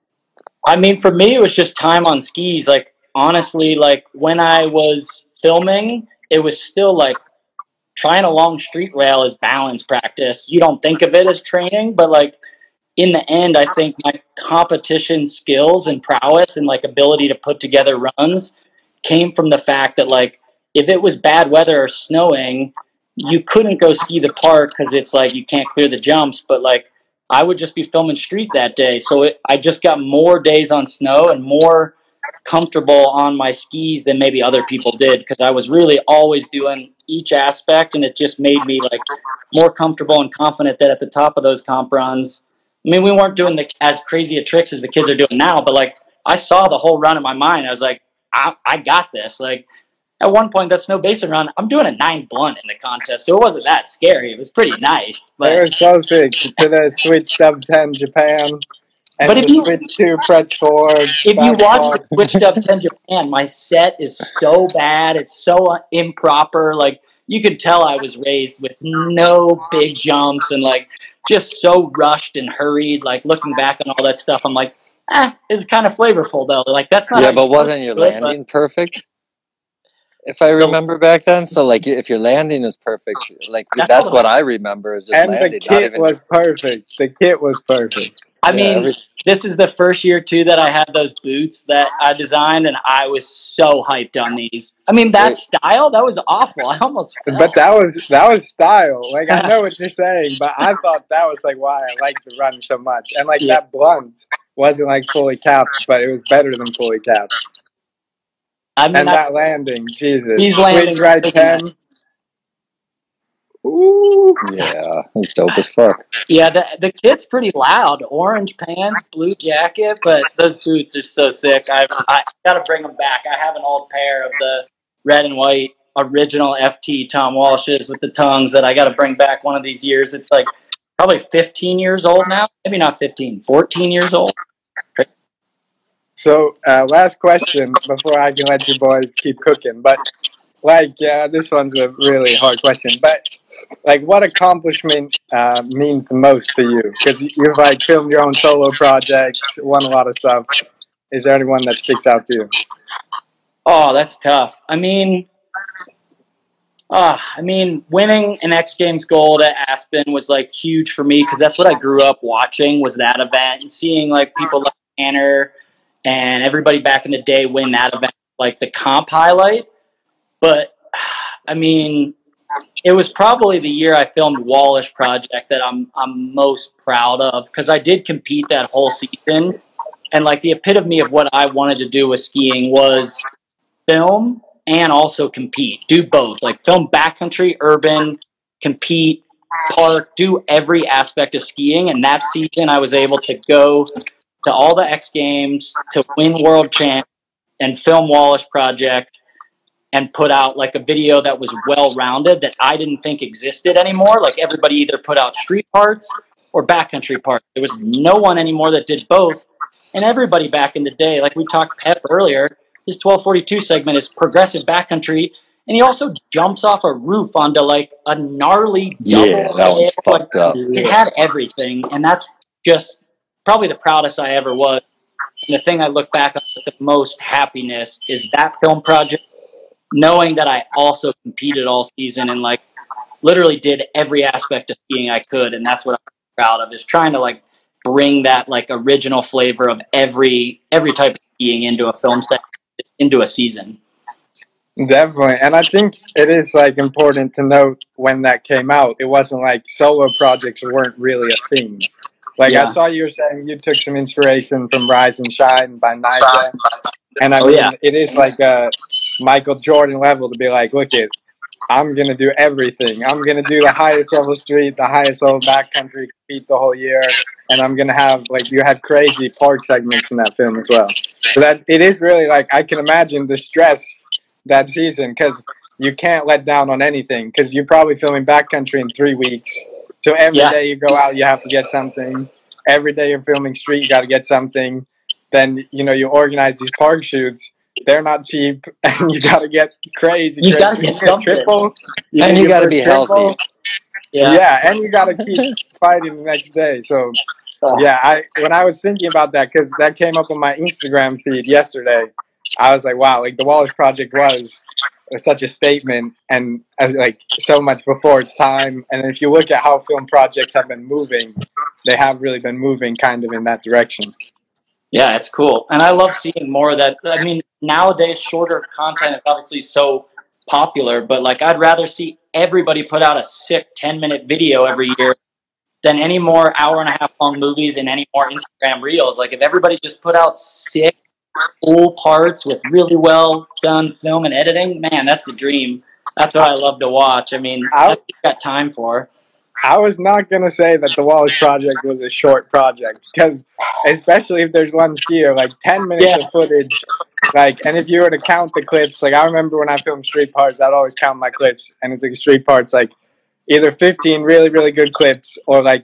I mean, for me, it was just time on skis. Like, honestly, like when I was filming, it was still like trying a long street rail is balance practice. You don't think of it as training, but like in the end, I think my competition skills and prowess and like ability to put together runs came from the fact that like if it was bad weather or snowing, you couldn't go ski the park because it's like you can't clear the jumps. But like I would just be filming street that day, so it, I just got more days on snow and more comfortable on my skis than maybe other people did because I was really always doing each aspect, and it just made me like more comfortable and confident that at the top of those comp runs, I mean, we weren't doing the, as crazy a tricks as the kids are doing now, but like I saw the whole run in my mind. I was like, I, I got this. Like at one point, that Snow Basin run, I'm doing a nine blunt in the contest, so it wasn't that scary. It was pretty nice. But They were so sick to the Switch Dub ten Japan and But if the you- Switch two Pretz four. if you watch Switched Up ten Japan, my set is so bad. It's so improper. Like you could tell I was raised with no big jumps and like just so rushed and hurried. Like looking back on all that stuff, I'm like, eh, it's kind of flavorful though. Like that's not. Yeah, how but you're wasn't your supposed to do it, landing perfect? If I remember back then, so like if your landing is perfect, like That's that's all what I remember is just and landing. the not kit even was perfect. The kit was perfect. I yeah, mean, every- this is the first year too that I had those boots that I designed, and I was so hyped on these. I mean, that Wait. style that was awful. I almost fell. But that was that was style. Like I know what you're saying, but I thought that was like why I liked the run so much. And like Yeah. that blunt wasn't like fully capped, but it was better than fully capped. I mean, And I, that landing, Jesus. These landings Switch right are ten. Ooh. yeah, it's dope as fuck. yeah, the the kit's pretty loud. Orange pants, blue jacket, but those boots are so sick. I I gotta bring them back. I have an old pair of the red and white original F T Tom Walsh's with the tongues that I gotta bring back one of these years. It's like probably fifteen years old now. Maybe not fifteen, fourteen years old. So, uh, last question before I can let you boys keep cooking. But, like, yeah, this one's a really hard question. But, like, what accomplishment uh, means the most to you? Because you've, like, filmed your own solo projects, won a lot of stuff. Is there anyone that sticks out to you? Oh, that's tough. I mean, Uh, I mean, winning an X Games gold at Aspen was like huge for me because that's what I grew up watching was that event and seeing like people like Tanner and everybody back in the day win that event, like the comp highlight. But I mean, it was probably the year I filmed Wallish Project that I'm I'm most proud of because I did compete that whole season, and like the epitome of what I wanted to do with skiing was film and also compete. Do both, like film backcountry, urban, compete, park, do every aspect of skiing. And that season, I was able to go to all the X Games to win world champ and film Wallish Project and put out like a video that was well rounded that I didn't think existed anymore. Like everybody either put out street parts or backcountry parts. There was no one anymore that did both. And everybody back in the day, like we talked Pep earlier, his twelve forty-two segment is progressive backcountry. And he also jumps off a roof onto like a gnarly double. Yeah, that one's like, fucked up. It had everything. And that's just probably the proudest I ever was. And the thing I look back on with the most happiness is that film project, knowing that I also competed all season and like literally did every aspect of skiing I could. And that's what I'm proud of, is trying to like bring that like original flavor of every every type of skiing into a film set, into a season. Definitely. And I think it is like important to note when that came out, it wasn't like solo projects weren't really a thing. Like Yeah. I saw you were saying you took some inspiration from Rise and Shine by Nigel. And I Oh, mean, yeah. it is like a Michael Jordan level to be like, look it, I'm going to do everything. I'm going to do the highest level street, the highest level backcountry, compete the whole year. And I'm going to have, like, you had crazy park segments in that film as well. So that it is really like, I can imagine the stress that season because you can't let down on anything because you're probably filming backcountry in three weeks. So every Yeah. day you go out, you have to get something. Every day you're filming street, you got to get something. Then, you know, you organize these park shoots. They're not cheap, and you got to get crazy. You crazy. gotta get You something. triple, you And get you your got to first be triple. healthy. Yeah. Yeah, and you got to keep fighting the next day. So, Oh. yeah, I when I was thinking about that, because that came up on my Instagram feed yesterday, I was like, wow, like the Wallish Project was such a statement and as like so much before its time. And if you look at how film projects have been moving, they have really been moving kind of in that direction. Yeah, it's cool. And I love seeing more of that. I mean, nowadays, shorter content is obviously so popular, but like I'd rather see everybody put out a sick ten minute video every year than any more hour and a half long movies and any more Instagram reels. Like if everybody just put out sick, cool parts with really well done film and editing, man, that's the dream. That's what I love to watch. I mean, I- that's what you got time for. I was not going to say that the Wallish Project was a short project because especially if there's one skier, like ten minutes Yeah. of footage, like, and if you were to count the clips, like I remember when I filmed street parts, I'd always count my clips and it's like street parts, like either fifteen really, really good clips or like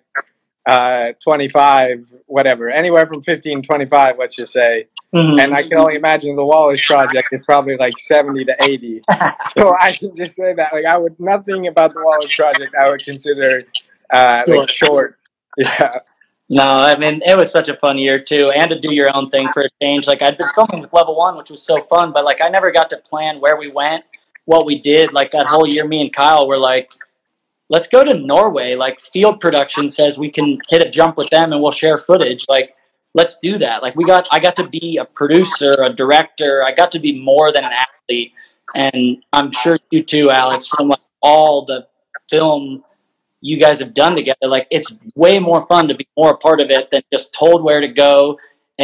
uh, twenty-five, whatever, anywhere from fifteen, twenty-five, let's just say. Mhm. And I can only imagine the Wallish Project is probably like seventy to eighty. So I can just say that, like, I would, nothing about the Wallish Project I would consider uh, like short. Yeah. No, I mean, it was such a fun year, too, and to do your own thing for a change. Like, I'd been filming with Level one, which was so fun, but, like, I never got to plan where we went, what we did. Like, that whole year, me and Kyle were like, let's go to Norway. Like, Field Production says we can hit a jump with them and we'll share footage. Like, let's do that. Like, we got, I got to be a producer, a director. I got to be more than an athlete. And I'm sure you too, Alex, from like all the film you guys have done together, like it's way more fun to be more a part of it than just told where to go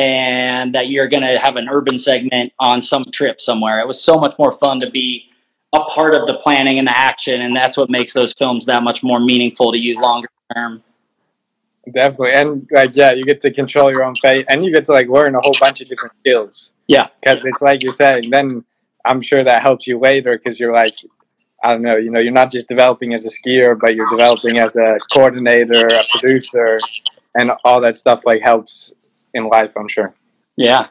and that you're going to have an urban segment on some trip somewhere. It was so much more fun to be a part of the planning and the action, and that's what makes those films that much more meaningful to you longer term. Definitely. And like, yeah, you get to control your own fate and you get to like learn a whole bunch of different skills. Yeah. Because it's like you're saying, then I'm sure that helps you later because you're like, I don't know, you know, you're not just developing as a skier, but you're developing as a coordinator, a producer, and all that stuff like helps in life, I'm sure. Yeah.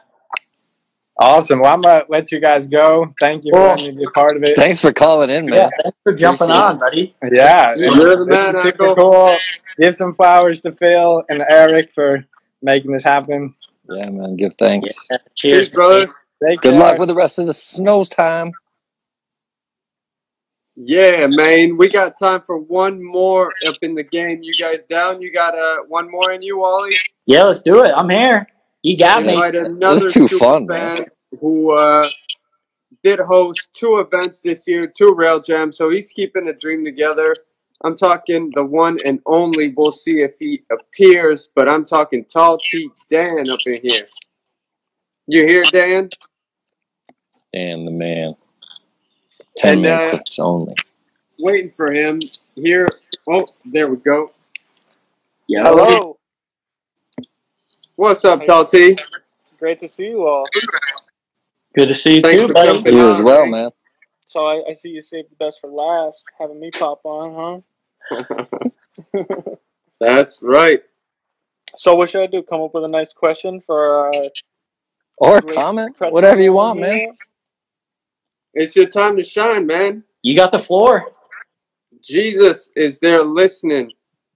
Awesome. Well, I'm going to let you guys go. Thank you for letting me be a part of it. Thanks for calling in, man. Yeah, thanks for jumping Appreciate on, buddy. Yeah. You're This the man, is super Uncle. cool. Give some flowers to Phil and Eric for making this happen. Yeah, man. Give thanks. Yeah. Cheers, Cheers, brother. Take Good care. luck with the rest of the snows time. Yeah, man. We got time for one more up in the game. You guys down? You got uh, one more in you, Wally? Yeah, let's do it. I'm here. You got me. Invite This another is too super fun, man. fan who uh, did host two events this year, two Rail Jams, so he's keeping a dream together. I'm talking the one and only. We'll see if he appears, but I'm talking Tall T Dan up in here. You hear Dan? And the man. Ten And minute uh, clips only. waiting for him here. Oh, there we go. Yo. Hello. What's up, Hey. Tall T? Great to see you all. Good to see you Thanks too, for buddy. jumping You as on, well, man. man. So I, I see you saved the best for last, having me pop on, huh? That's right. So what should I do? Come up with a nice question for our Or great comment. pretzel Whatever you man want, man. here? It's your time to shine, man. You got the floor. Jesus is there listening.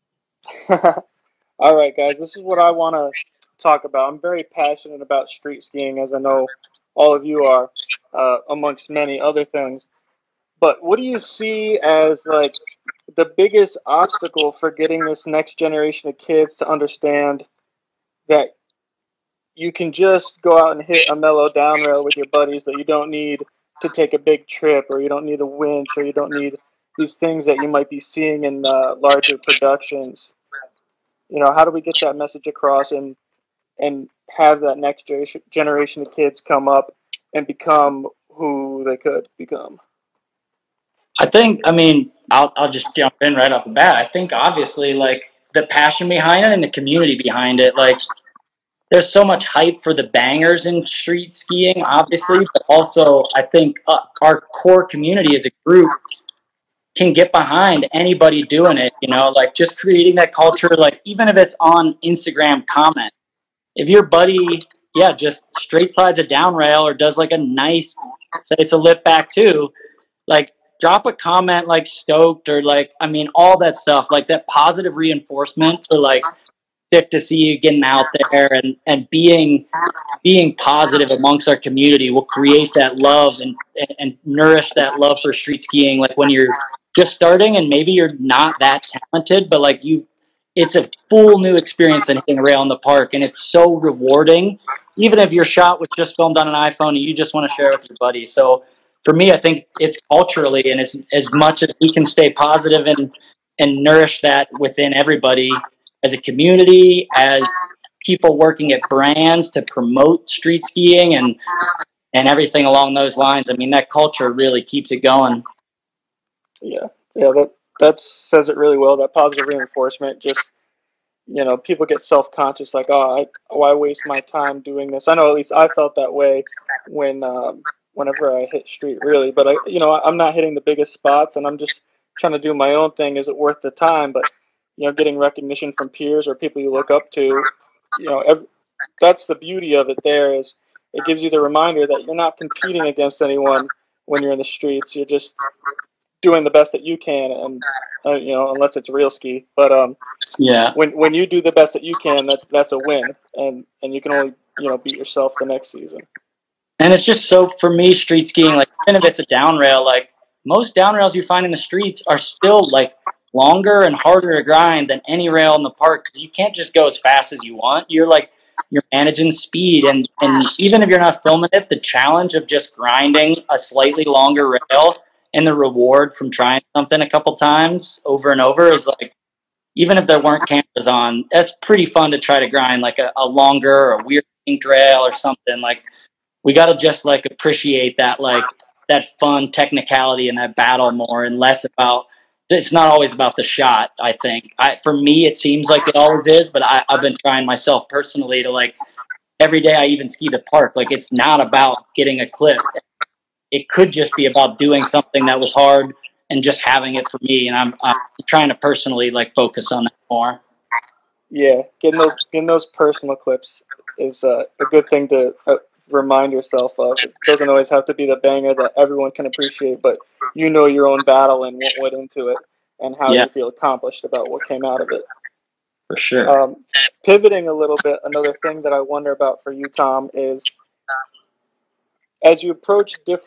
All right, guys. This is what I want to talk about. I'm very passionate about street skiing, as I know all of you are, uh, amongst many other things. But what do you see as like the biggest obstacle for getting this next generation of kids to understand that you can just go out and hit a mellow down rail with your buddies, that you don't need to take a big trip, or you don't need a winch, or you don't need these things that you might be seeing in uh, larger productions? You know, how do we get that message across and and have that next generation generation of kids come up and become who they could become? I think, I mean, I'll, I'll just jump in right off the bat. I think obviously, like, the passion behind it and the community behind it, like, there's so much hype for the bangers in street skiing, obviously, but also I think uh, our core community as a group can get behind anybody doing it, you know, like just creating that culture, like even if it's on Instagram comment. If your buddy, yeah, just straight slides a down rail or does like a nice, say it's a lift back too, like drop a comment like stoked or like, I mean, all that stuff, like that positive reinforcement for like, sick to see you getting out there and, and being being positive amongst our community will create that love and, and nourish that love for street skiing. Like when you're just starting and maybe you're not that talented, but like you, it's a full new experience than hitting a rail in the park. And it's so rewarding, even if your shot was just filmed on an iPhone and you just want to share it with your buddies. So for me, I think it's culturally, and as, as much as we can stay positive and, and nourish that within everybody as a community, as people working at brands to promote street skiing and and everything along those lines. I mean, that culture really keeps it going. Yeah, yeah, that that says it really well. That positive reinforcement, just, you know, people get self conscious, like, oh, I, why waste my time doing this? I know at least I felt that way when um, whenever I hit street, really. But I, you know, I'm not hitting the biggest spots, and I'm just trying to do my own thing. Is it worth the time? But you know, getting recognition from peers or people you look up to, you know, every, that's the beauty of it. There is, it gives you the reminder that you're not competing against anyone when you're in the streets. You're just doing the best that you can, and uh, you know, unless it's real ski. But um, Yeah. when when you do the best that you can, that's that's a win, and and you can only, you know, beat yourself the next season. And it's just so, for me, street skiing, like even if it's a down rail, like most down rails you find in the streets are still like longer and harder to grind than any rail in the park, because you can't just go as fast as you want. You're like, you're managing speed, and and even if you're not filming it, the challenge of just grinding a slightly longer rail and the reward from trying something a couple times over and over is like, even if there weren't cameras on, that's pretty fun to try to grind like a, a longer or a weird trail or something. Like, we got to just like appreciate that, like that fun technicality and that battle more, and less about, it's not always about the shot. I think I, for me, it seems like it always is, but I, I've been trying myself personally to, like, every day I even ski the park, like it's not about getting a clip. It could just be about doing something that was hard and just having it for me. And I'm, I'm trying to personally like focus on that more. Yeah, getting those getting those personal clips is uh, a good thing to uh, remind yourself of. It doesn't always have to be the banger that everyone can appreciate, but you know your own battle and what went into it, and how Yeah. you feel accomplished about what came out of it. For sure. Um, pivoting a little bit, another thing that I wonder about for you, Tom, is as you approach different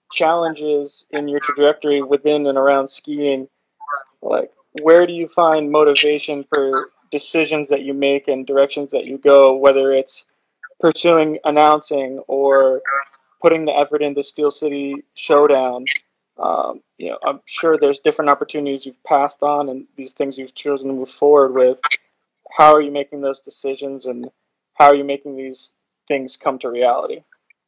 challenges in your trajectory within and around skiing, like where do you find motivation for decisions that you make and directions that you go, whether it's pursuing announcing or putting the effort into Steel City Showdown? Um, you know, I'm sure there's different opportunities you've passed on and these things you've chosen to move forward with. How are you making those decisions, and how are you making these things come to reality?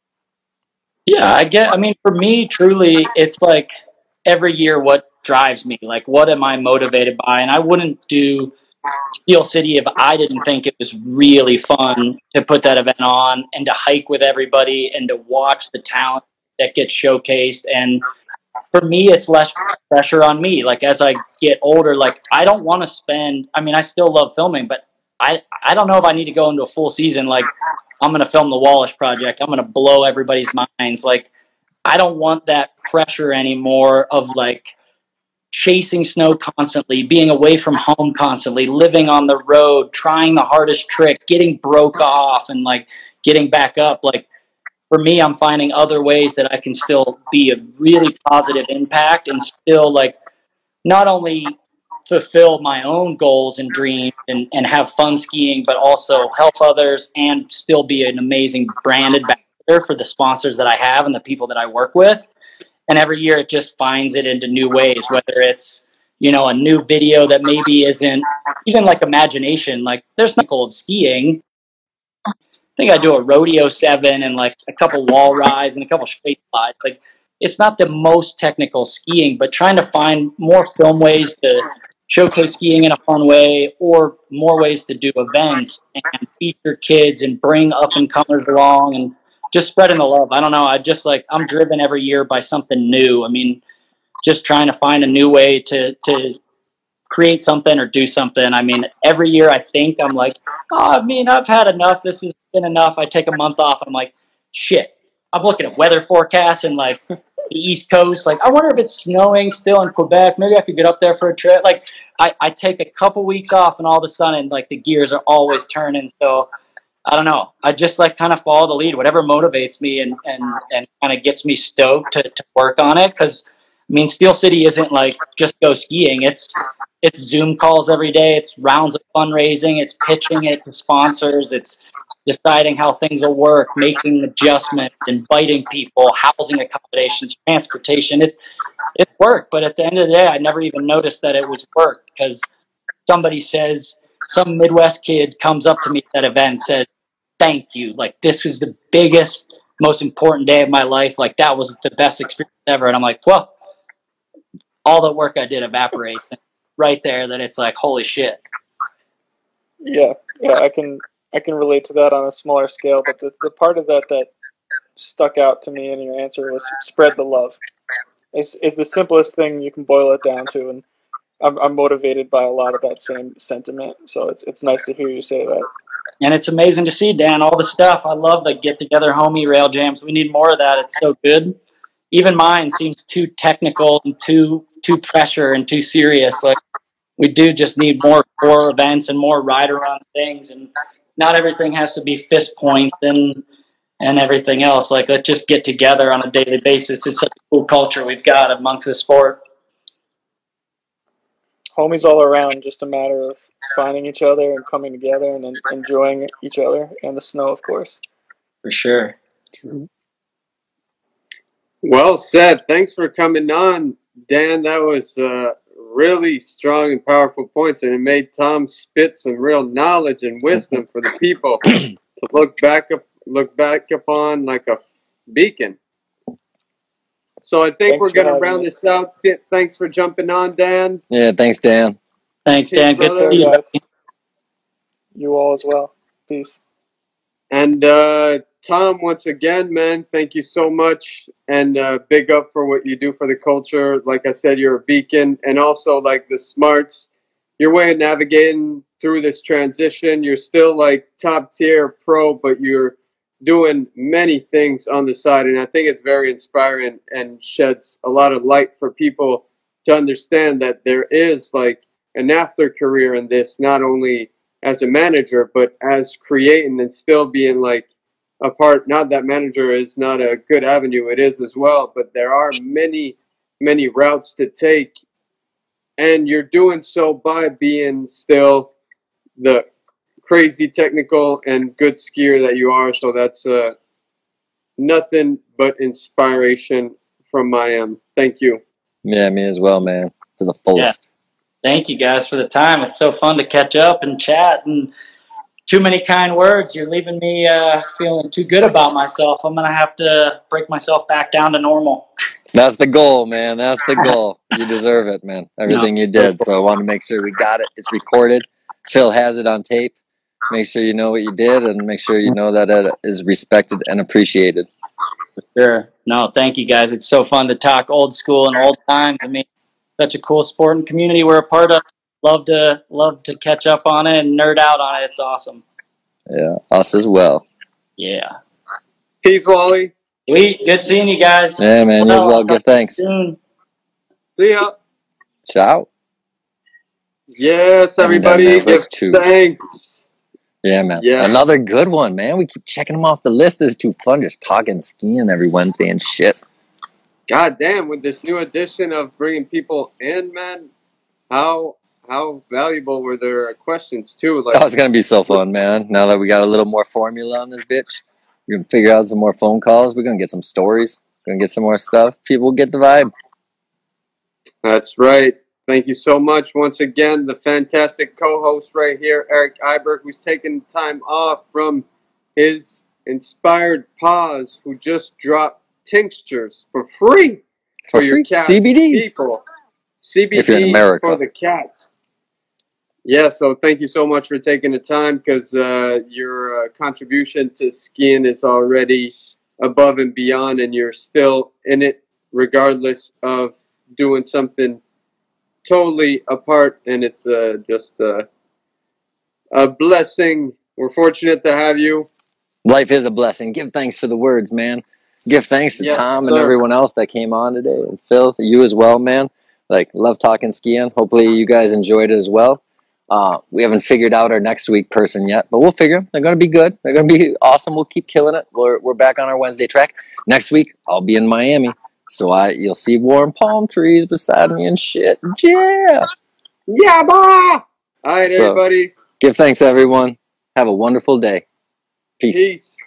Yeah, I get, I mean, for me, truly, it's like every year what drives me, like what am I motivated by? And I wouldn't do Steel City if I didn't think it was really fun to put that event on and to hike with everybody and to watch the talent that gets showcased. And for me, it's less pressure on me. Like as I get older, like I don't want to spend, I mean, I still love filming, but I, I don't know if I need to go into a full season. Like I'm going to film the Wallace project. I'm going to blow everybody's minds. Like I don't want that pressure anymore of like chasing snow constantly, being away from home constantly, living on the road, trying the hardest trick, getting broke off and like getting back up. Like for me, I'm finding other ways that I can still be a really positive impact and still like not only fulfill my own goals and dreams and, and have fun skiing, but also help others and still be an amazing brand ambassador for the sponsors that I have and the people that I work with. And every year it just finds it into new ways, whether it's, you know, a new video that maybe isn't even like imagination. Like there's no goal of skiing. I think I do a rodeo seven and like a couple wall rides and a couple straight slides. Like it's not the most technical skiing, but trying to find more film ways to showcase skiing in a fun way, or more ways to do events and feature kids and bring up and comers along and just spreading the love. I don't know. I just like, I'm driven every year by something new. I mean, just trying to find a new way to, to create something or do something. I mean, every year I think I'm like, oh, I mean, I've had enough. This has been enough. I take a month off. I'm like, shit. I'm looking at weather forecasts and like the East Coast. Like, I wonder if it's snowing still in Quebec. Maybe I could get up there for a trip. Like, I, I take a couple weeks off and all of a sudden, like, the gears are always turning. So, I don't know. I just like kind of follow the lead, whatever motivates me and, and, and kind of gets me stoked to, to work on it. Cause I mean, Steel City isn't like just go skiing. It's, it's Zoom calls every day. It's rounds of fundraising. It's pitching it to sponsors. It's deciding how things will work, making adjustments, inviting people, housing accommodations, transportation. It, it's work. But at the end of the day, I never even noticed that it was work because somebody says, some Midwest kid comes up to me at that event and says, thank you. Like, this was the biggest, most important day of my life. Like, that was the best experience ever. And I'm like, well, all the work I did evaporates right there. That it's like, holy shit. Yeah, yeah, I can I can relate to that on a smaller scale. But the, the part of that that stuck out to me in your answer was spread the love. It's, it's the simplest thing you can boil it down to, and I'm, I'm motivated by a lot of that same sentiment. So it's it's nice to hear you say that. And it's amazing to see, Dan, all the stuff. I love the get-together homie rail jams. We need more of that. It's so good. Even mine seems too technical and too too pressure and too serious. Like, we do just need more core events and more ride-around things. And not everything has to be fist points and, and everything else. Like, let's just get together on a daily basis. It's such a cool culture we've got amongst the sport. Homies all around, just a matter of finding each other and coming together and en- enjoying each other and the snow, of course. For sure. Well said. Thanks for coming on, Dan. That was uh, really strong and powerful points, and it made Tom spit some real knowledge and wisdom for the people to look back up, look back upon like a beacon. So I think Thanks we're for going to having round me. this out. Thanks for jumping on, Dan. Yeah, thanks, Dan. Thanks, Peace, Dan. Good to brother. see you. guys. You all as well. Peace. And uh, Tom, once again, man, thank you so much, and uh, big up for what you do for the culture. Like I said, you're a beacon, and also like the smarts, your way of navigating through this transition. You're still like top tier pro, but you're doing many things on the side, and I think it's very inspiring and sheds a lot of light for people to understand that there is like an after career in this, not only as a manager, but as creating and still being like a part. Not that manager is not a good avenue, it is as well, but there are many, many routes to take, and you're doing so by being still the crazy technical and good skier that you are. So that's uh, nothing but inspiration from my end. Thank you. Yeah, me as well, man. To the fullest. Yeah. Thank you guys for the time. It's so fun to catch up and chat, and too many kind words. You're leaving me uh, feeling too good about myself. I'm going to have to break myself back down to normal. That's the goal, man. That's the goal. You deserve it, man. Everything No. you did. So I want to make sure we got it. It's recorded. Phil has it on tape. Make sure you know what you did, and make sure you know that it is respected and appreciated. Sure. No, thank you guys. It's so fun to talk old school and old times. I mean, such a cool sport and community we're a part of. Love to love to catch up on it and nerd out on it. It's awesome. Yeah, us as well. Yeah. Peace, Wally. Sweet. Good seeing you guys. Yeah, man. You as well. Give thanks. Soon. See ya. Ciao. Yes, everybody. Give two. thanks. Yeah, man. Yeah. Another good one, man. We keep checking them off the list. This is too fun just talking skiing every Wednesday and shit. God damn, with this new addition of bringing people in, man, how how valuable were their questions, too? Like, Oh, it's going to be so fun, man. Now that we got a little more formula on this bitch, we're going to figure out some more phone calls. We're going to get some stories. We're going to get some more stuff. People get the vibe. That's right. Thank you so much once again. The fantastic co-host right here, Eric Iberg, who's taking time off from his Inspired Paws, who just dropped tinctures for free For for your free. cat C B Ds. people. C B D If you're in America. for the cats. Yeah, so thank you so much for taking the time, because uh, your uh, contribution to skiing is already above and beyond, and you're still in it regardless of doing something totally apart, and it's uh, just uh, a blessing. We're fortunate to have you. Life is a blessing. Give thanks for the words, man. Give thanks to Yes, Tom sir. and everyone else that came on today. And Phil, you as well, man. Like, love talking skiing. Hopefully you guys enjoyed it as well. Uh, we haven't figured out our next week person yet, but we'll figure them. They're going to be good. They're going to be awesome. We'll keep killing it. We're, we're back on our Wednesday track. Next week, I'll be in Miami. So I you'll see warm palm trees beside me and shit. Yeah. Yeah, boy! All right, So- everybody. Give thanks, everyone. Have a wonderful day. Peace. Peace.